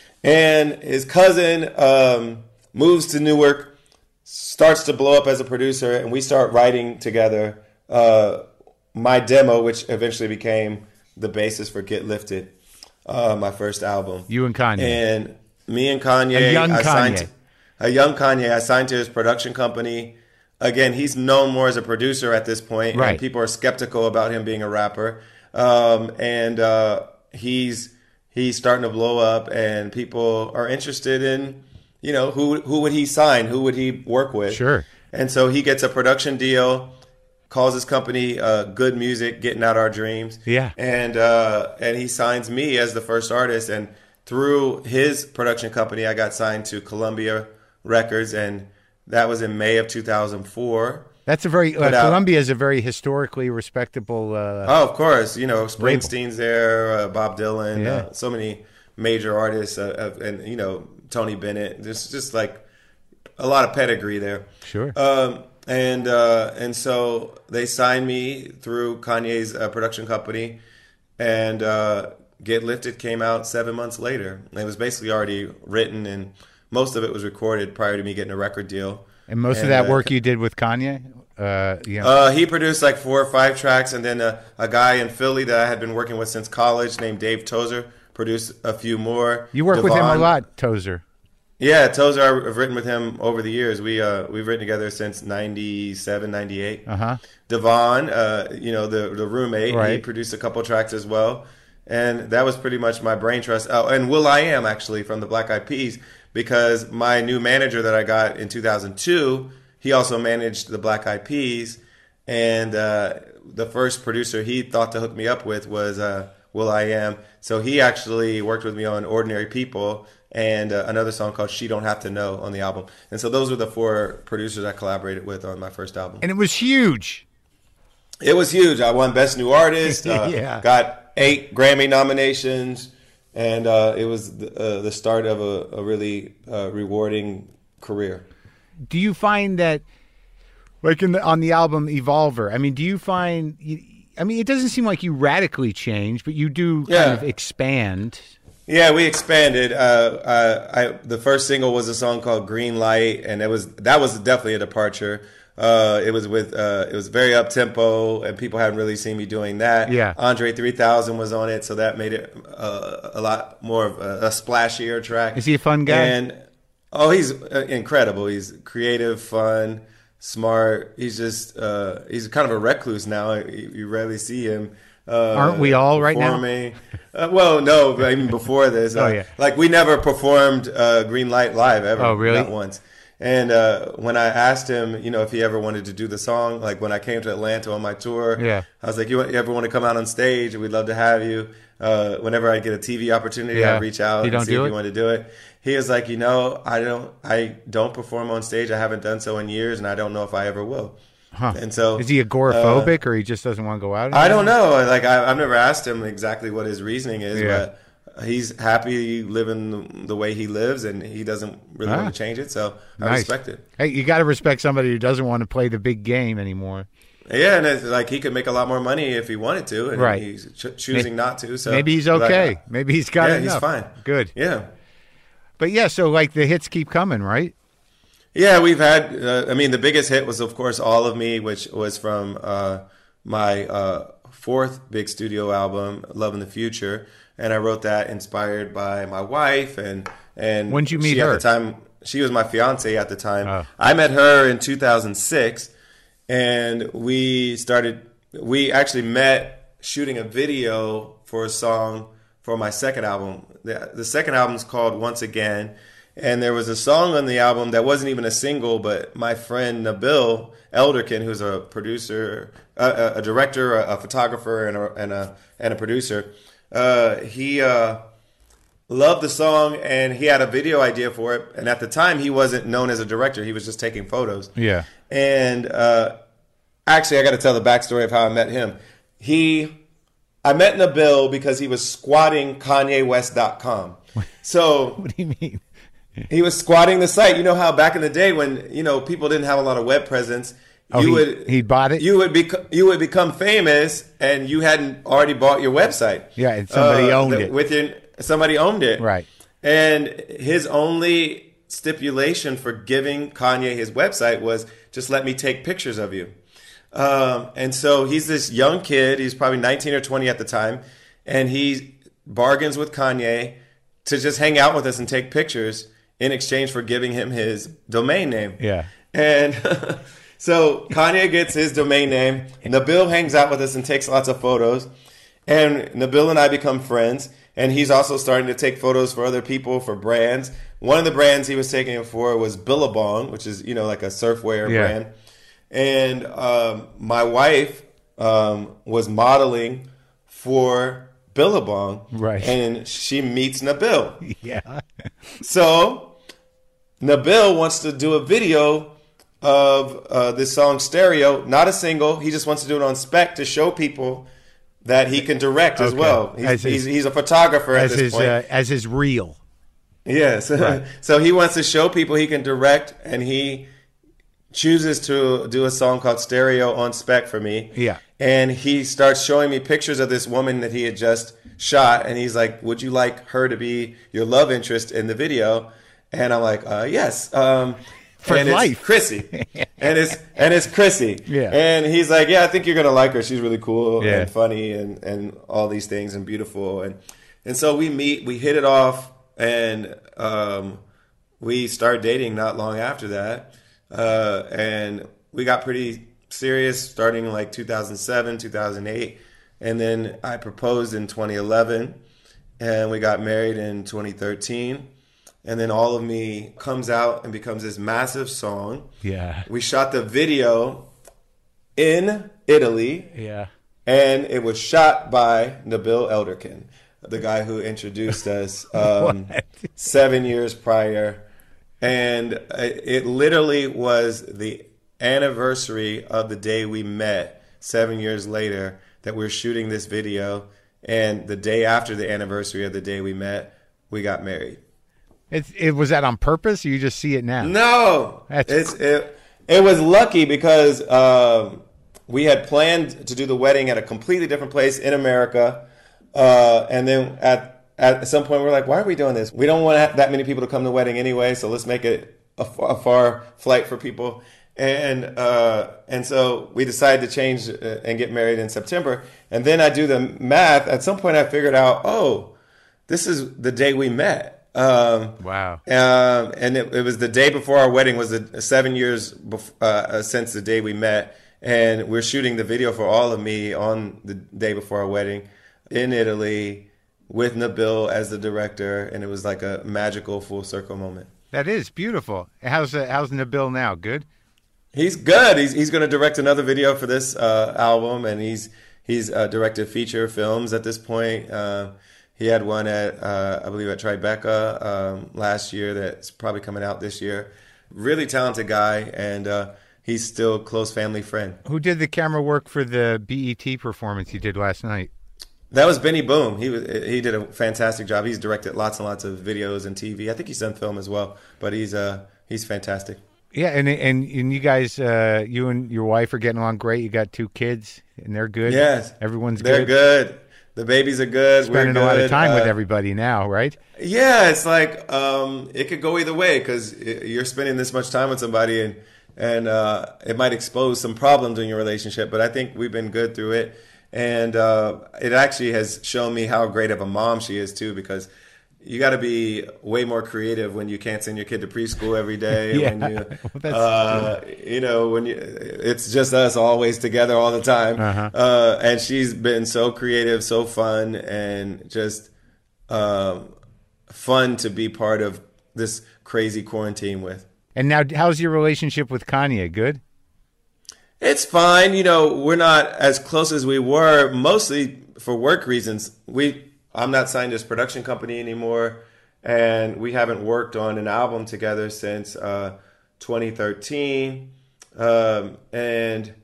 and his cousin um, moves to Newark, starts to blow up as a producer, and we start writing together uh, my demo, which eventually became the basis for Get Lifted, uh, my first album. You and Kanye. And me and Kanye, A young I signed Kanye. to- a young Kanye, I signed to his production company. Again, he's known more as a producer at this point, Right. and people are skeptical about him being a rapper. Um, and uh, he's he's starting to blow up, and people are interested in, you know, who who would he sign, who would he work with? Sure. And so he gets a production deal, calls his company uh, Good Music, Getting Out Our Dreams. Yeah. And uh, and he signs me as the first artist, and through his production company, I got signed to Columbia Records, and that was in May of two thousand four. That's a very uh, Put out- Columbia is a very historically respectable. Uh, Oh, of course, you know Springsteen's there, uh, Bob Dylan, Yeah. uh, so many major artists, uh, uh, and you know Tony Bennett. There's just like a lot of pedigree there. Sure. Um, and uh, and so they signed me through Kanye's uh, production company, and uh, Get Lifted came out seven months later. It was basically already written, and most of it was recorded prior to me getting a record deal. and most of and, that uh, work you did with Kanye. Uh, you know, Uh, he produced like four or five tracks, and then a, a guy in Philly that I had been working with since college named Dave Tozer produced a few more. you work with him a Devon- lot, Tozer. Yeah, Tozer, I've written with him over the years. We uh, we've written together since ninety-seven, ninety-eight. Uh huh. Devon, uh, you know, the the roommate, he Right. produced a couple tracks as well, and that was pretty much my brain trust. Oh, and Will I Am actually from the Black Eyed Peas, because my new manager that I got in two thousand two, he also managed the Black Eyed Peas, and uh, the first producer he thought to hook me up with was uh, Will I Am. So he actually worked with me on Ordinary People and uh, another song called She Don't Have to Know on the album. And so those were the four producers I collaborated with on my first album. And it was huge. It was huge. I won Best New Artist. Uh, Yeah. Got eight Grammy nominations. and uh, it was the, uh, the start of a, a really uh, rewarding career. Do you find that, like in the, on the album Evolver, I mean, do you find, I mean, it doesn't seem like you radically change, but you do Yeah. kind of expand. Yeah, we expanded. Uh, uh, I, the first single was a song called "Green Light," and it was that was definitely a departure. Uh, it was with uh, it was very up tempo, and people hadn't really seen me doing that. Yeah. Andre three thousand was on it, so that made it uh, a lot more of a, a splashier track. Is he a fun guy? And oh, he's uh, incredible. He's creative, fun, smart. He's just uh, he's kind of a recluse now. You, you rarely see him. Uh, Aren't we all right now? performing. Uh, well, no, but even before this, uh, Oh, yeah. like we never performed uh, Green Light live ever. Oh, really? Not once. And uh, when I asked him, you know, if he ever wanted to do the song, like when I came to Atlanta on my tour, Yeah. I was like, you, you ever want to come out on stage? We'd love to have you. Uh, whenever I get a T V opportunity, Yeah. I'd reach out You and don't see do if it? you want to do it. He was like, you know, I don't, I don't perform on stage. I haven't done so in years, and I don't know if I ever will. Huh. And so, Is he agoraphobic, or he just doesn't want to go out? I don't anymore? know. Like I, I've never asked him exactly what his reasoning is, Yeah. but he's happy living the, the way he lives, and he doesn't really Ah. want to change it. So I Nice. respect it. Hey, you got to respect somebody who doesn't want to play the big game anymore. Yeah, and it's like he could make a lot more money if he wanted to, and Right. he's ch- choosing not to. So Maybe he's like, okay. Maybe he's got yeah, enough. he's fine. Good. Yeah. But yeah, so like the hits keep coming, right? Yeah, we've had. Uh, I mean, the biggest hit was, of course, "All of Me," which was from uh, my uh, fourth big studio album, "Love in the Future," and I wrote that inspired by my wife. And and When'd you meet she, her? At the time, she was my fiance at the time. Oh. I met her in two thousand six, and we started. We actually met shooting a video for a song for my second album. The, the second album's called "Once Again." And there was a song on the album that wasn't even a single, but my friend Nabil Elderkin, who's a producer, a, a director, a, a photographer, and a, and a, and a producer, uh, he uh, loved the song, and he had a video idea for it. And at the time, he wasn't known as a director. He was just taking photos. Yeah. And uh, actually, I got to tell the backstory of how I met him. He, I met Nabil because he was squatting Kanye West dot com. So What do you mean? he was squatting the site. You know how back in the day when, you know, people didn't have a lot of web presence, Oh, you he, would he bought it? you would bec- you would become famous and you hadn't already bought your website. Yeah, and somebody Uh, owned the- it. With your somebody owned it. Right. And his only stipulation for giving Kanye his website was just let me take pictures of you. Um, and so he's this young kid. He's probably nineteen or twenty at the time. And he bargains with Kanye to just hang out with us and take pictures in exchange for giving him his domain name. Yeah. And so Kanye gets his domain name. Nabil hangs out with us and takes lots of photos. And Nabil and I become friends. And he's also starting to take photos for other people, for brands. One of the brands he was taking it for was Billabong, which is, you know, like a surfwear Yeah. brand. And um, my wife um, was modeling for Billabong. Right. And she meets Nabil. Yeah. So Nabil wants to do a video of uh, this song Stereo, not a single. He just wants to do it on spec to show people that he can direct as Okay. well. He's, As his- he's, he's a photographer at As this his point. uh, as his reel. Yes. Right. So he wants to show people he can direct, and he chooses to do a song called Stereo on spec for me. Yeah. And he starts showing me pictures of this woman that he had just shot, and he's like, would you like her to be your love interest in the video? And I'm like, uh, yes. Um, For and life. It's Chrissy. and it's and it's Chrissy. Yeah. And he's like, yeah, I think you're gonna like her. She's really cool Yeah. and funny and, and all these things and beautiful. And and so we meet, we hit it off, and um, we started dating not long after that. Uh, and we got pretty serious starting in like two thousand seven, two thousand eight. And then I proposed in twenty eleven, and we got married in twenty thirteen. And then All of Me comes out and becomes this massive song. Yeah. We shot the video in Italy, Yeah. and it was shot by Nabil Elderkin, the guy who introduced us um, seven years prior. And it it literally was the anniversary of the day we met seven years later that we we're shooting this video. And the day after the anniversary of the day we met, we got married. It, it was that on purpose, or you just see it now? No, That's it's it. It was lucky because um, we had planned to do the wedding at a completely different place in America, uh, and then at at some point we're like, why are we doing this? We don't want that many people to come to the wedding anyway, so let's make it a, a far flight for people. And uh, and so we decided to change uh, and get married in September. And then I do the math. At some point, I figured out, oh, this is the day we met. Um, wow. Um, and it, it was the day before our wedding. Was the seven years bef- uh, since the day we met, and we're shooting the video for All of Me on the day before our wedding in Italy with Nabil as the director, and it was like a magical full circle moment. That is beautiful. How's uh, how's Nabil now? Good. He's good. He's he's going to direct another video for this uh, album, and he's he's uh, directed feature films at this point. Uh, He had one at, uh, I believe, at Tribeca um, last year that's probably coming out this year. Really talented guy, and uh, he's still a close family friend. Who did the camera work for the B E T performance you did last night? That was Benny Boom. He was, he did a fantastic job. He's directed lots and lots of videos and T V. I think he's done film as well, but he's uh, he's fantastic. Yeah, and and and you guys, uh, you and your wife are getting along great. You got two kids, and they're good. Yes, everyone's they're good. good. The babies are good. Spending We're good. a lot of time uh, with everybody now, right? Yeah, it's like um, it could go either way because you're spending this much time with somebody, and and uh, it might expose some problems in your relationship. But I think we've been good through it, and uh, it actually has shown me how great of a mom she is too. Because you got to be way more creative when you can't send your kid to preschool every day. Yeah, when you, well, that's uh, you know, when you, it's just us always together all the time. Uh-huh. Uh, and she's been so creative, so fun, and just um, fun to be part of this crazy quarantine with. And now, how's your relationship with Kanye? Good? It's fine. You know, we're not as close as we were, mostly for work reasons. We I'm not signed to his production company anymore, and we haven't worked on an album together since uh, twenty thirteen. Um, and,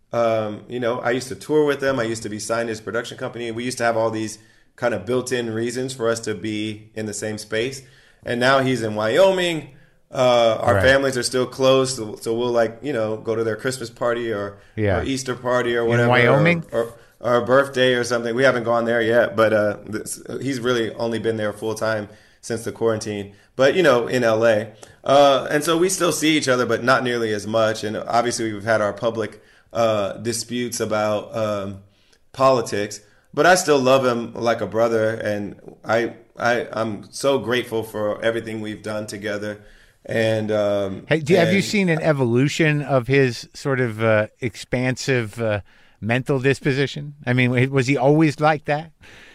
um, you know, I used to tour with him. I used to be signed to his production company. We used to have all these kind of built-in reasons for us to be in the same space. And now he's in Wyoming. Uh, our Right. families are still close, so, so we'll, like, you know, go to their Christmas party or, Yeah. or Easter party or whatever. Wyoming? Or, or, or a birthday or something. We haven't gone there yet, but uh, this, he's really only been there full time since the quarantine. But, you know, in L A. Uh, and so we still see each other, but not nearly as much. And obviously we've had our public uh, disputes about um, politics. But I still love him like a brother. And I, I, I'm so grateful for everything we've done together. And um, Hey, do, have you and- seen an evolution of his sort of uh, expansive uh, mental disposition? I mean, was he always like that?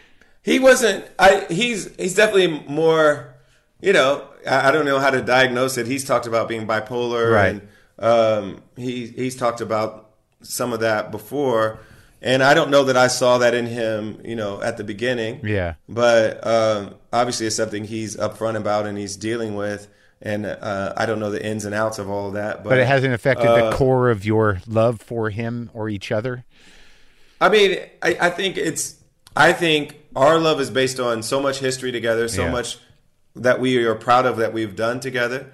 He wasn't. I. He's. He's definitely more. You know. I, I don't know how to diagnose it. He's talked about being bipolar, Right. and um, he he's talked about some of that before. And I don't know that I saw that in him. You know, at the beginning. Yeah. But um, obviously, it's something he's upfront about and he's dealing with. And uh, I don't know the ins and outs of all of that. But, But it hasn't affected uh, the core of your love for him or each other? I mean, I, I think it's. I think our love is based on so much history together, so Yeah. much that we are proud of that we've done together,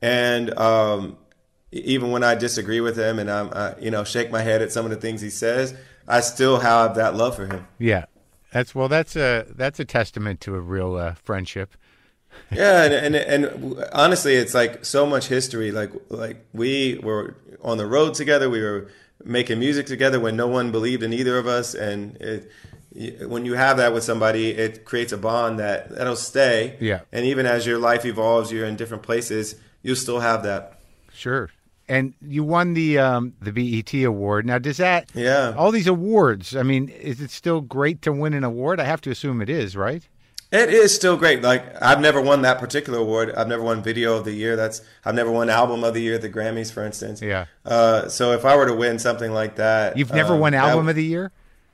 and um, even when I disagree with him and I'm, I, you know, shake my head at some of the things he says, I still have that love for him. Yeah. That's well, that's a that's a testament to a real uh, friendship. Yeah, and, and and honestly, it's like so much history. Like like we were on the road together. We were making music together when no one believed in either of us. And it, when you have that with somebody, it creates a bond that that'll stay. Yeah. And even as your life evolves, you're in different places. You'll still have that. Sure. And you won the um, the B E T award. Now, does that Yeah. all these awards? I mean, is it still great to win an award? I have to assume it is, right? It is still great. Like I've never won that particular award. I've never won Video of the Year. That's I've never won Album of the Year at the Grammys, for instance. Yeah. Uh, so if I were to win something like that, You've never um, won that- Album of the Year?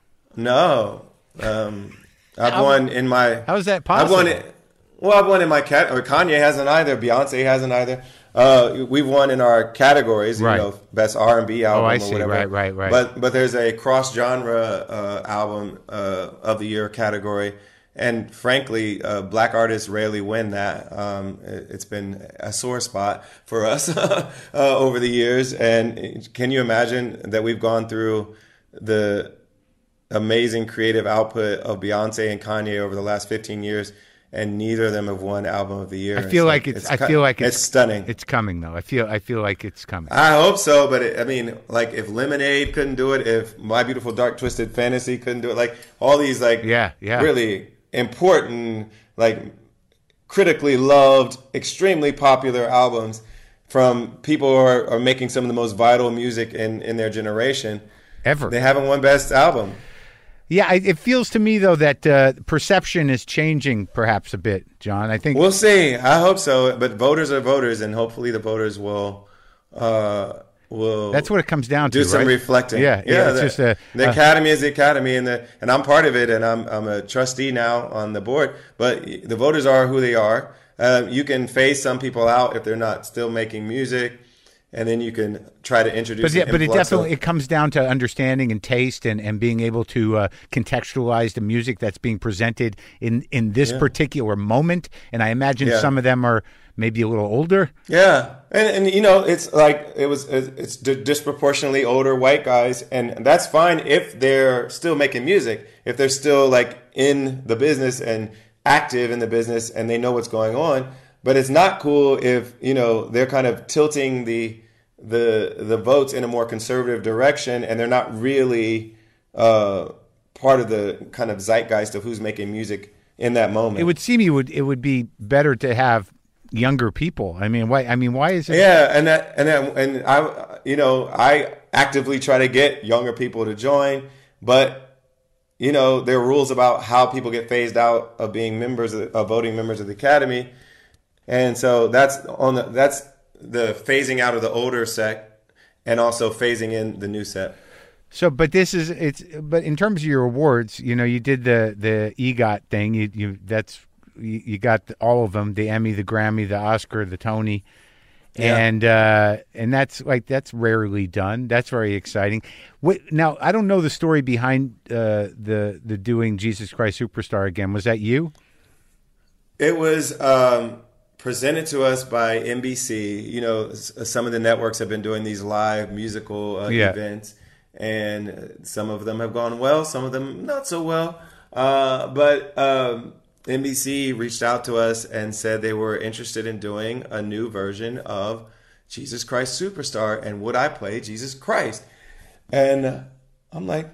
No. Um, I've How- won in my. How is that I've possible? won it. Well, I've won in my cat. Or Kanye hasn't either. Beyonce hasn't either. Uh, we've won in our categories, you Right. know, best R and B album Oh, I or see. whatever. Right, right, right. But but there's a cross genre uh, album uh, of the year category, and frankly, uh, black artists rarely win that. Um, it, it's been a sore spot for us uh, over the years. And can you imagine that we've gone through the amazing creative output of Beyonce and Kanye over the last fifteen years, and neither of them have won album of the year? I feel like it's. I feel like it's, it's stunning. It's coming though. I feel. I feel like it's coming. I hope so, but it, I mean, like if Lemonade couldn't do it, if My Beautiful Dark Twisted Fantasy couldn't do it, like all these like Yeah, yeah. really important, like critically loved, extremely popular albums from people who are, are making some of the most vital music in, in their generation. Ever. They haven't won Best Album. Yeah, I, it feels to me though that uh, perception is changing perhaps a bit, John. I think We'll see. I hope so. But voters are voters, and hopefully the voters will uh, will. that's what it comes down to. do some right? reflecting. Yeah, yeah. It's the, just a, the uh, academy is the academy, and the and I'm part of it, and I'm I'm a trustee now on the board. But the voters are who they are. Uh, you can phase some people out if they're not still making music, and then you can try to introduce. But yeah, an but it influx definitely of- it comes down to understanding and taste and, and being able to uh, contextualize the music that's being presented in, in this particular moment. And I imagine Yeah. some of them are maybe a little older. Yeah, and and you know, it's like it was it's d- disproportionately older white guys, and that's fine if they're still making music, if they're still like in the business and active in the business, and they know what's going on. But it's not cool if you know they're kind of tilting the the the votes in a more conservative direction, and they're not really uh, part of the kind of zeitgeist of who's making music in that moment. It would seem you would it would be better to have younger people. I mean, why? I mean, why is it? Yeah, and that and that, and I, you know, I actively try to get younger people to join, but you know, there are rules about how people get phased out of being members of, of voting members of the academy, and so that's on the that's the phasing out of the older set, and also phasing in the new set. So, but this is it's. But in terms of your awards, you know, you did the the EGOT thing. You you that's you, you got all of them: the Emmy, the Grammy, the Oscar, the Tony, Yeah. and uh, and that's like that's rarely done. That's very exciting. What, now, I don't know the story behind uh, the the doing Jesus Christ Superstar again. Was that you? It was um, presented to us by N B C. You know, s- some of the networks have been doing these live musical uh, Yeah. events, and some of them have gone well, some of them not so well. Uh, but um, N B C reached out to us and said they were interested in doing a new version of Jesus Christ Superstar, and would I play Jesus Christ? And I'm like,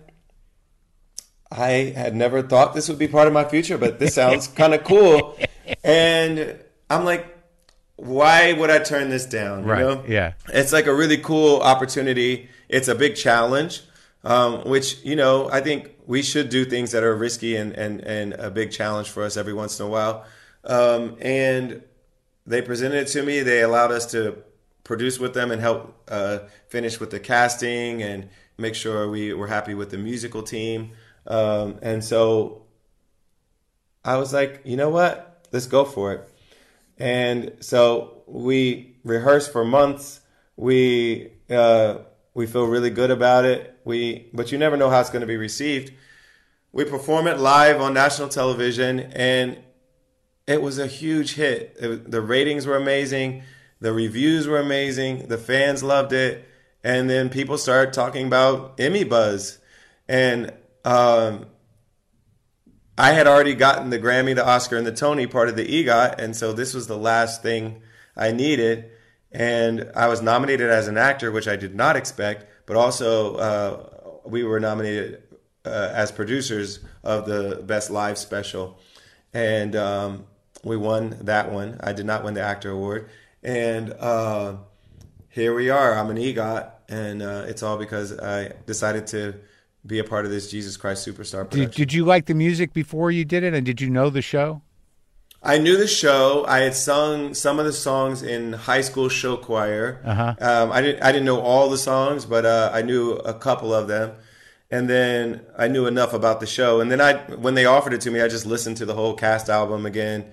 I had never thought this would be part of my future, but this sounds kind of cool. And I'm like, why would I turn this down? You Right, know? yeah. It's like a really cool opportunity. It's a big challenge, um, which, you know, I think we should do things that are risky and, and, and a big challenge for us every once in a while. Um, and they presented it to me. They allowed us to produce with them and help uh, finish with the casting and make sure we were happy with the musical team. Um, and so I was like, you know what? Let's go for it. And so we rehearsed for months. We uh, we feel really good about it. We but you never know how it's going to be received. We perform it live on national television, and it was a huge hit. It was, the ratings were amazing. The reviews were amazing. The fans loved it. And then people started talking about Emmy buzz. And um, I had already gotten the Grammy, the Oscar, and the Tony part of the EGOT. And so this was the last thing I needed. And I was nominated as an actor, which I did not expect. But also uh, we were nominated uh, as producers of the Best Live Special. And um, we won that one. I did not win the actor award. And uh, here we are. I'm an EGOT, and uh, it's all because I decided to be a part of this Jesus Christ Superstar production. Did, did you like the music before you did it, and did you know the show? I knew the show. I had sung some of the songs in high school show choir. Uh-huh. Um, I didn't. I didn't know all the songs, but uh, I knew a couple of them. And then I knew enough about the show. And then I, when they offered it to me, I just listened to the whole cast album again.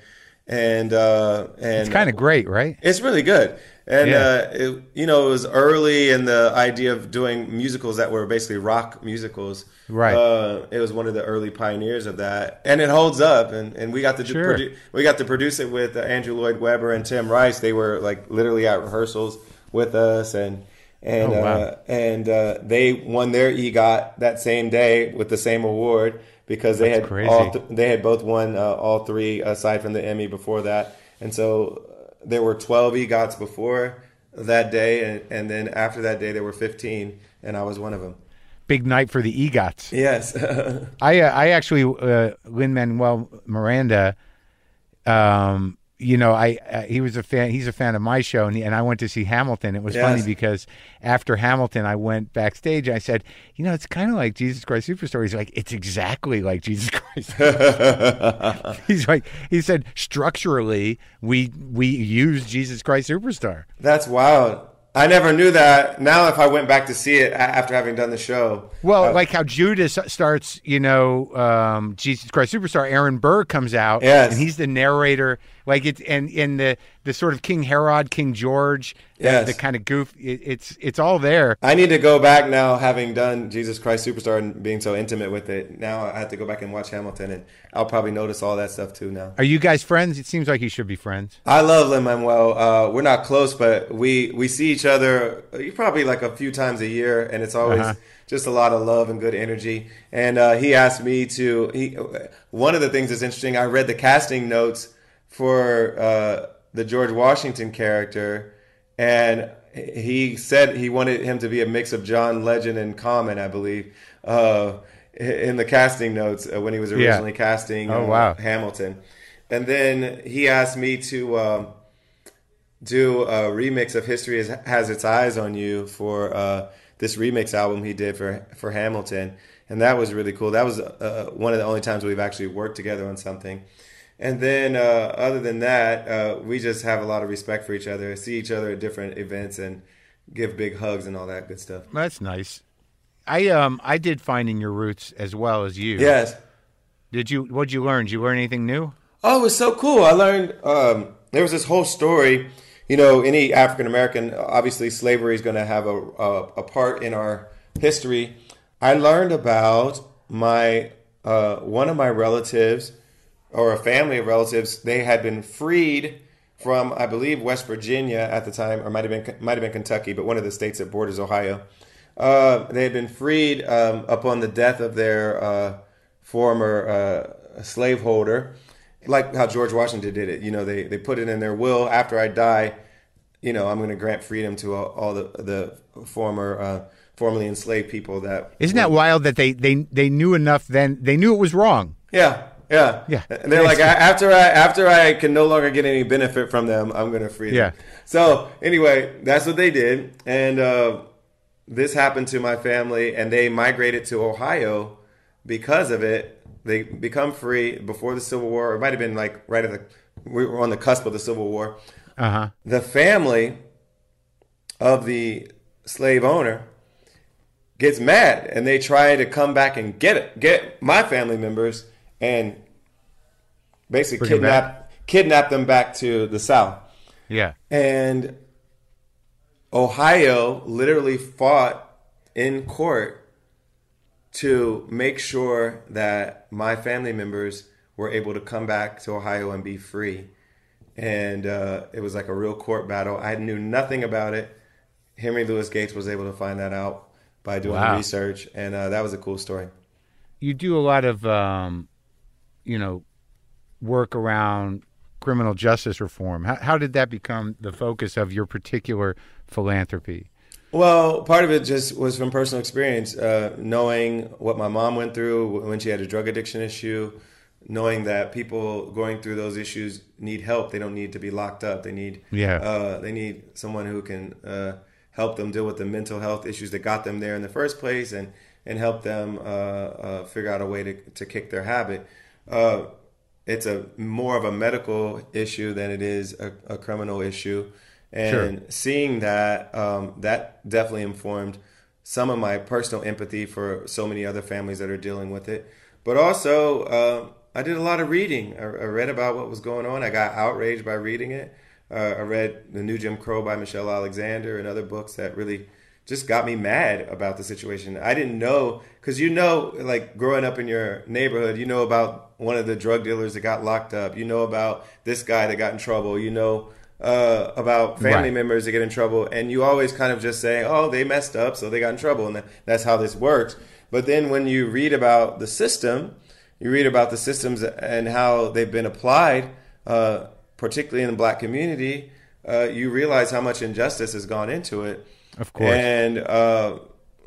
and uh, and It's kind of great, right? It's really good. And, Yeah. uh, it, you know, it was early in the idea of doing musicals that were basically rock musicals. Right. Uh, it was one of the early pioneers of that. And it holds up. And, and we got to do, Sure. produ- we got to produce it with uh, Andrew Lloyd Webber and Tim Rice. They were like literally at rehearsals with us. And, and, Oh, wow. uh, and uh, they won their EGOT that same day with the same award because they That's had crazy. all th- they had both won uh, all three aside from the Emmy before that. And so there were twelve EGOTs before that day, and, and then after that day there were fifteen, and I was one of them. Big night for the EGOTs. Yes. I uh, I actually uh, Lin-Manuel Miranda. Um, you know, I uh, he was a fan. He's a fan of my show, and, he, and I went to see Hamilton. It was Yes. funny because after Hamilton, I went backstage. And I said, you know, it's kind of like Jesus Christ Superstar. He's like, it's exactly like Jesus Christ. He's like, he said, structurally, we we use Jesus Christ Superstar. That's wild. I never knew that. Now, if I went back to see it a- after having done the show, Well, uh, like how Judas starts, you know, um, Jesus Christ Superstar. Aaron Burr comes out, Yes. and he's the narrator. Like it's and in the the sort of King Herod, King George, the, Yes. the kind of goof. It, it's it's all there. I need to go back now, having done Jesus Christ Superstar and being so intimate with it. Now I have to go back and watch Hamilton, and I'll probably notice all that stuff too now. Are you guys friends? It seems like you should be friends. I love Lin-Manuel. Uh, we're not close, but we, we see each other uh, probably like a few times a year, and it's always Uh-huh. just a lot of love and good energy. And uh, he asked me to. He one of the things that's interesting. I read the casting notes for uh, the George Washington character, and he said he wanted him to be a mix of John Legend and Common, I believe, uh, in the casting notes uh, when he was Yeah. originally casting Oh, uh, wow. Hamilton. And then he asked me to um, do a remix of History Has, Has Its Eyes on You for uh, this remix album he did for for Hamilton. And that was really cool. That was uh, one of the only times we've actually worked together on something. And then, uh, other than that, uh, we just have a lot of respect for each other, see each other at different events, and give big hugs and all that good stuff. That's nice. I um I did Finding Your Roots as well as you. Yes. Did you? What'd you learn? Did you learn anything new? Oh, it was so cool. I learned um, there was this whole story. You know, any African American, obviously slavery is going to have a, a, a part in our history. I learned about my uh, one of my relatives, or a family of relatives. They had been freed from, I believe, West Virginia at the time, or might have been might have been Kentucky, but one of the states that borders Ohio. Uh, they had been freed um, upon the death of their uh, former uh, slaveholder, like how George Washington did it. You know, they, they put it in their will, after I die, you know, I'm going to grant freedom to all, all the the former uh, formerly enslaved people. That Isn't that wild that they they they knew enough then? They knew it was wrong. Yeah, yeah, Yeah. And they're like, after I after I can no longer get any benefit from them, I'm going to free them. Yeah. So anyway, that's what they did, and uh, this happened to my family, and they migrated to Ohio because of it. They become free before the Civil War. It might have been like right at the we were on the cusp of the Civil War. Uh huh. The family of the slave owner gets mad, and they try to come back and get it, get my family members, and basically Bring 'em kidnap kidnap them back to the South. Yeah. And Ohio literally fought in court to make sure that my family members were able to come back to Ohio and be free. And uh, it was like a real court battle. I knew nothing about it. Henry Louis Gates was able to find that out by doing Wow. research, and uh, that was a cool story. You do a lot of, um, you know, work around criminal justice reform. How, how did that become the focus of your particular philanthropy? Well, part of it just was from personal experience, uh, knowing what my mom went through when she had a drug addiction issue, knowing that people going through those issues need help. They don't need to be locked up. They need Yeah. uh, they need someone who can uh, help them deal with the mental health issues that got them there in the first place, and and help them uh, uh, figure out a way to to kick their habit. Uh, it's a more of a medical issue than it is a, a criminal issue. And Sure. seeing that, um, that definitely informed some of my personal empathy for so many other families that are dealing with it. But also, uh, I did a lot of reading. I, I read about what was going on. I got outraged by reading it. Uh, I read The New Jim Crow by Michelle Alexander and other books that really just got me mad about the situation. I didn't know, because you know, like growing up in your neighborhood, you know about one of the drug dealers that got locked up. You know about this guy that got in trouble. You know uh, about family Right. members that get in trouble. And you always kind of just say, oh, they messed up, so they got in trouble. And that's how this works. But then when you read about the system, you read about the systems and how they've been applied, uh, particularly in the black community, uh, you realize how much injustice has gone into it. Of course. And uh,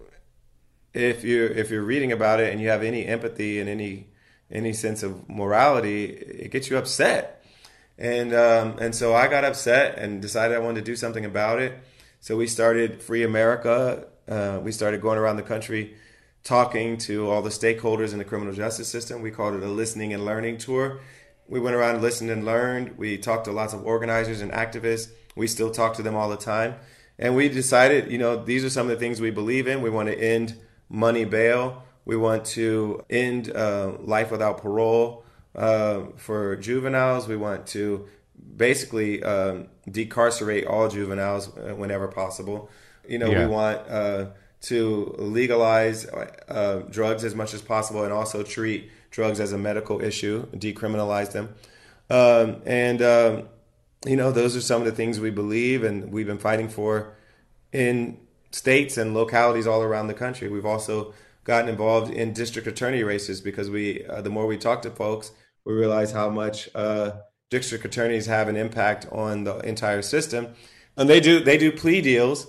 if you're if you're reading about it and you have any empathy and any any sense of morality, it gets you upset. And um, and so I got upset and decided I wanted to do something about it. So we started Free America. Uh, we started going around the country talking to all the stakeholders in the criminal justice system. We called it a listening and learning tour. We went around, listened and learned. We talked to lots of organizers and activists. We still talk to them all the time. And we decided, you know, these are some of the things we believe in. We want to end money bail. We want to end uh, life without parole uh, for juveniles. We want to basically um, decarcerate all juveniles whenever possible. You know, Yeah. we want uh, to legalize uh, drugs as much as possible and also treat drugs as a medical issue, decriminalize them. Um, and, um, you know, those are some of the things we believe and we've been fighting for in states and localities all around the country. We've also gotten involved in district attorney races because we, uh, the more we talk to folks, we realize how much uh, district attorneys have an impact on the entire system. And they do, they do plea deals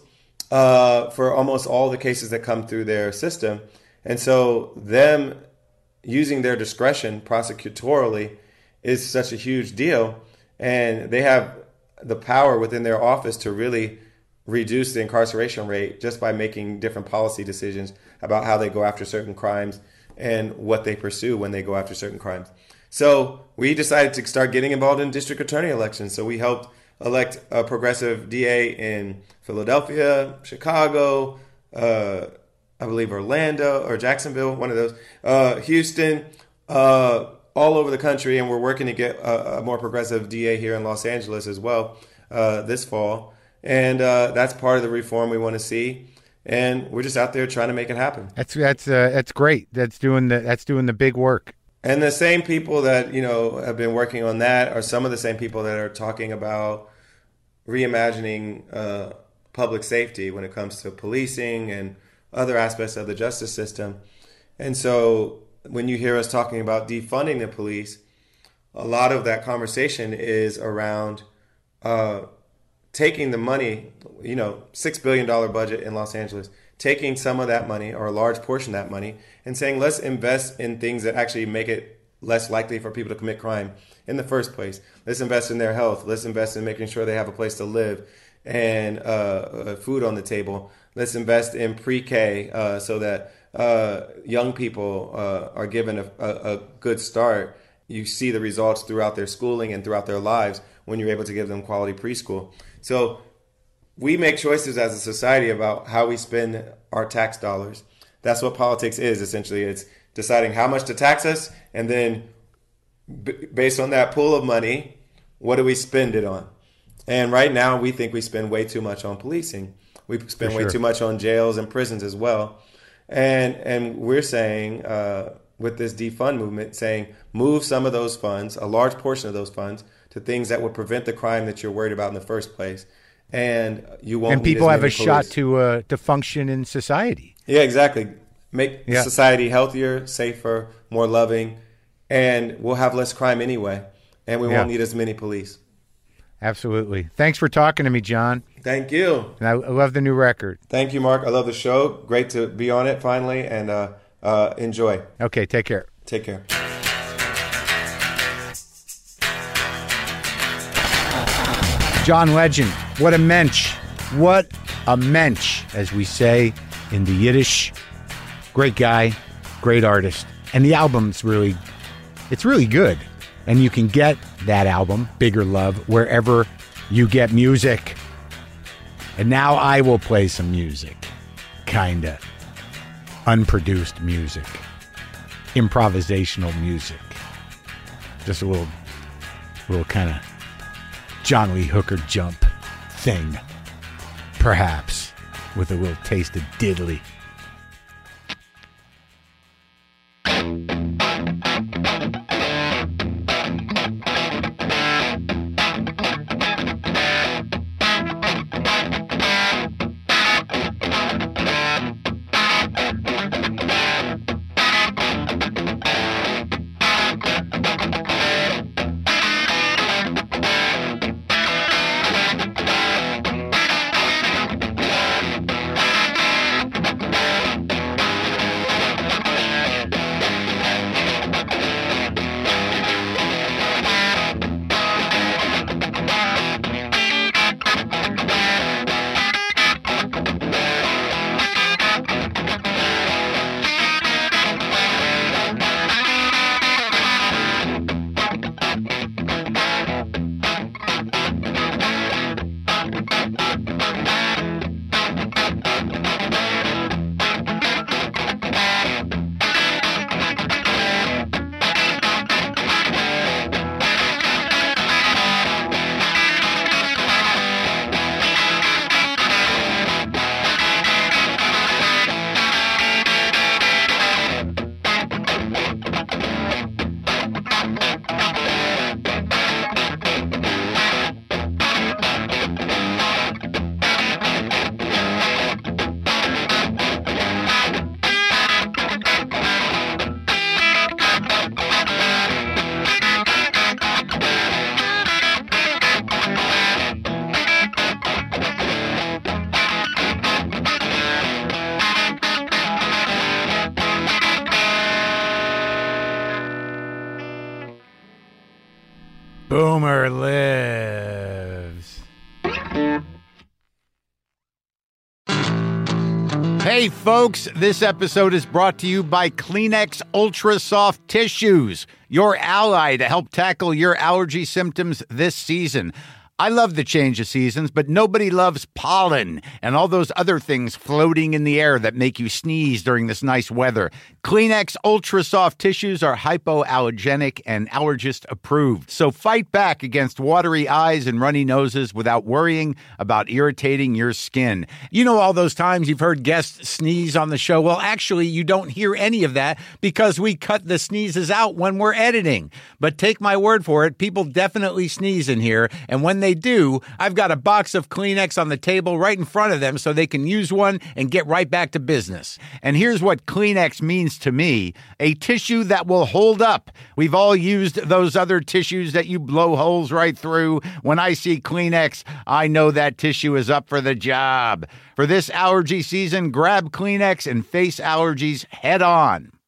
uh, for almost all the cases that come through their system. And so them using their discretion prosecutorially is such a huge deal. And they have the power within their office to really reduce the incarceration rate just by making different policy decisions about how they go after certain crimes and what they pursue when they go after certain crimes. So we decided to start getting involved in district attorney elections. So we helped elect a progressive D A in Philadelphia, Chicago, uh, I believe Orlando or Jacksonville, one of those, uh, Houston, uh, all over the country. And we're working to get a, a more progressive D A here in Los Angeles as well uh, this fall. And uh, that's part of the reform we want to see. And we're just out there trying to make it happen. That's that's uh, that's great. That's doing the that's doing the big work. And the same people that, you know, have been working on that are some of the same people that are talking about reimagining uh, public safety when it comes to policing and other aspects of the justice system. And so when you hear us talking about defunding the police, a lot of that conversation is around uh, taking the money, you know, six billion dollars budget in Los Angeles, taking some of that money or a large portion of that money and saying, let's invest in things that actually make it less likely for people to commit crime in the first place. Let's invest in their health. Let's invest in making sure they have a place to live and uh, uh, food on the table. Let's invest in pre-K uh, so that uh, young people uh, are given a, a, a good start. You see the results throughout their schooling and throughout their lives when you're able to give them quality preschool. So we make choices as a society about how we spend our tax dollars. That's what politics is, essentially. It's deciding how much to tax us, and then b- based on that pool of money, what do we spend it on? And right now, we think we spend way too much on policing. We spend For way sure. too much on jails and prisons as well. And and we're saying, uh, with this defund movement, saying move some of those funds, a large portion of those funds, to things that would prevent the crime that you're worried about in the first place. And you won't And need people as have many a shot police. to uh, to function in society. Yeah, exactly. Make Yeah. society healthier, safer, more loving, and we'll have less crime anyway. And we Yeah. won't need as many police. Absolutely. Thanks for talking to me, John. Thank you. And I, I love the new record. Thank you, Mark. I love the show. Great to be on it finally, and uh, uh, enjoy. Okay, take care. Take care. John Legend. What a mensch. What a mensch, as we say in the Yiddish. Great guy, great artist. And the album's really, it's really good. And you can get that album, Bigger Love, wherever you get music. And now I will play some music. Kinda. Unproduced music. Improvisational music. Just a little, little kind of John Lee Hooker jump thing, perhaps, with a little taste of diddly. Boomer lives. Hey, folks, this episode is brought to you by Kleenex Ultra Soft Tissues, your ally to help tackle your allergy symptoms this season. I love the change of seasons, but nobody loves pollen and all those other things floating in the air that make you sneeze during this nice weather. Kleenex Ultra Soft Tissues are hypoallergenic and allergist approved. So fight back against watery eyes and runny noses without worrying about irritating your skin. You know all those times you've heard guests sneeze on the show? Well, actually, you don't hear any of that because we cut the sneezes out when we're editing. But take my word for it, people definitely sneeze in here, and when they do, I've got a box of Kleenex on the table right in front of them so they can use one and get right back to business. And here's what Kleenex means to me: a tissue that will hold up. We've all used those other tissues that you blow holes right through. When I see Kleenex, I know that tissue is up for the job. For this allergy season, grab Kleenex and face allergies head on.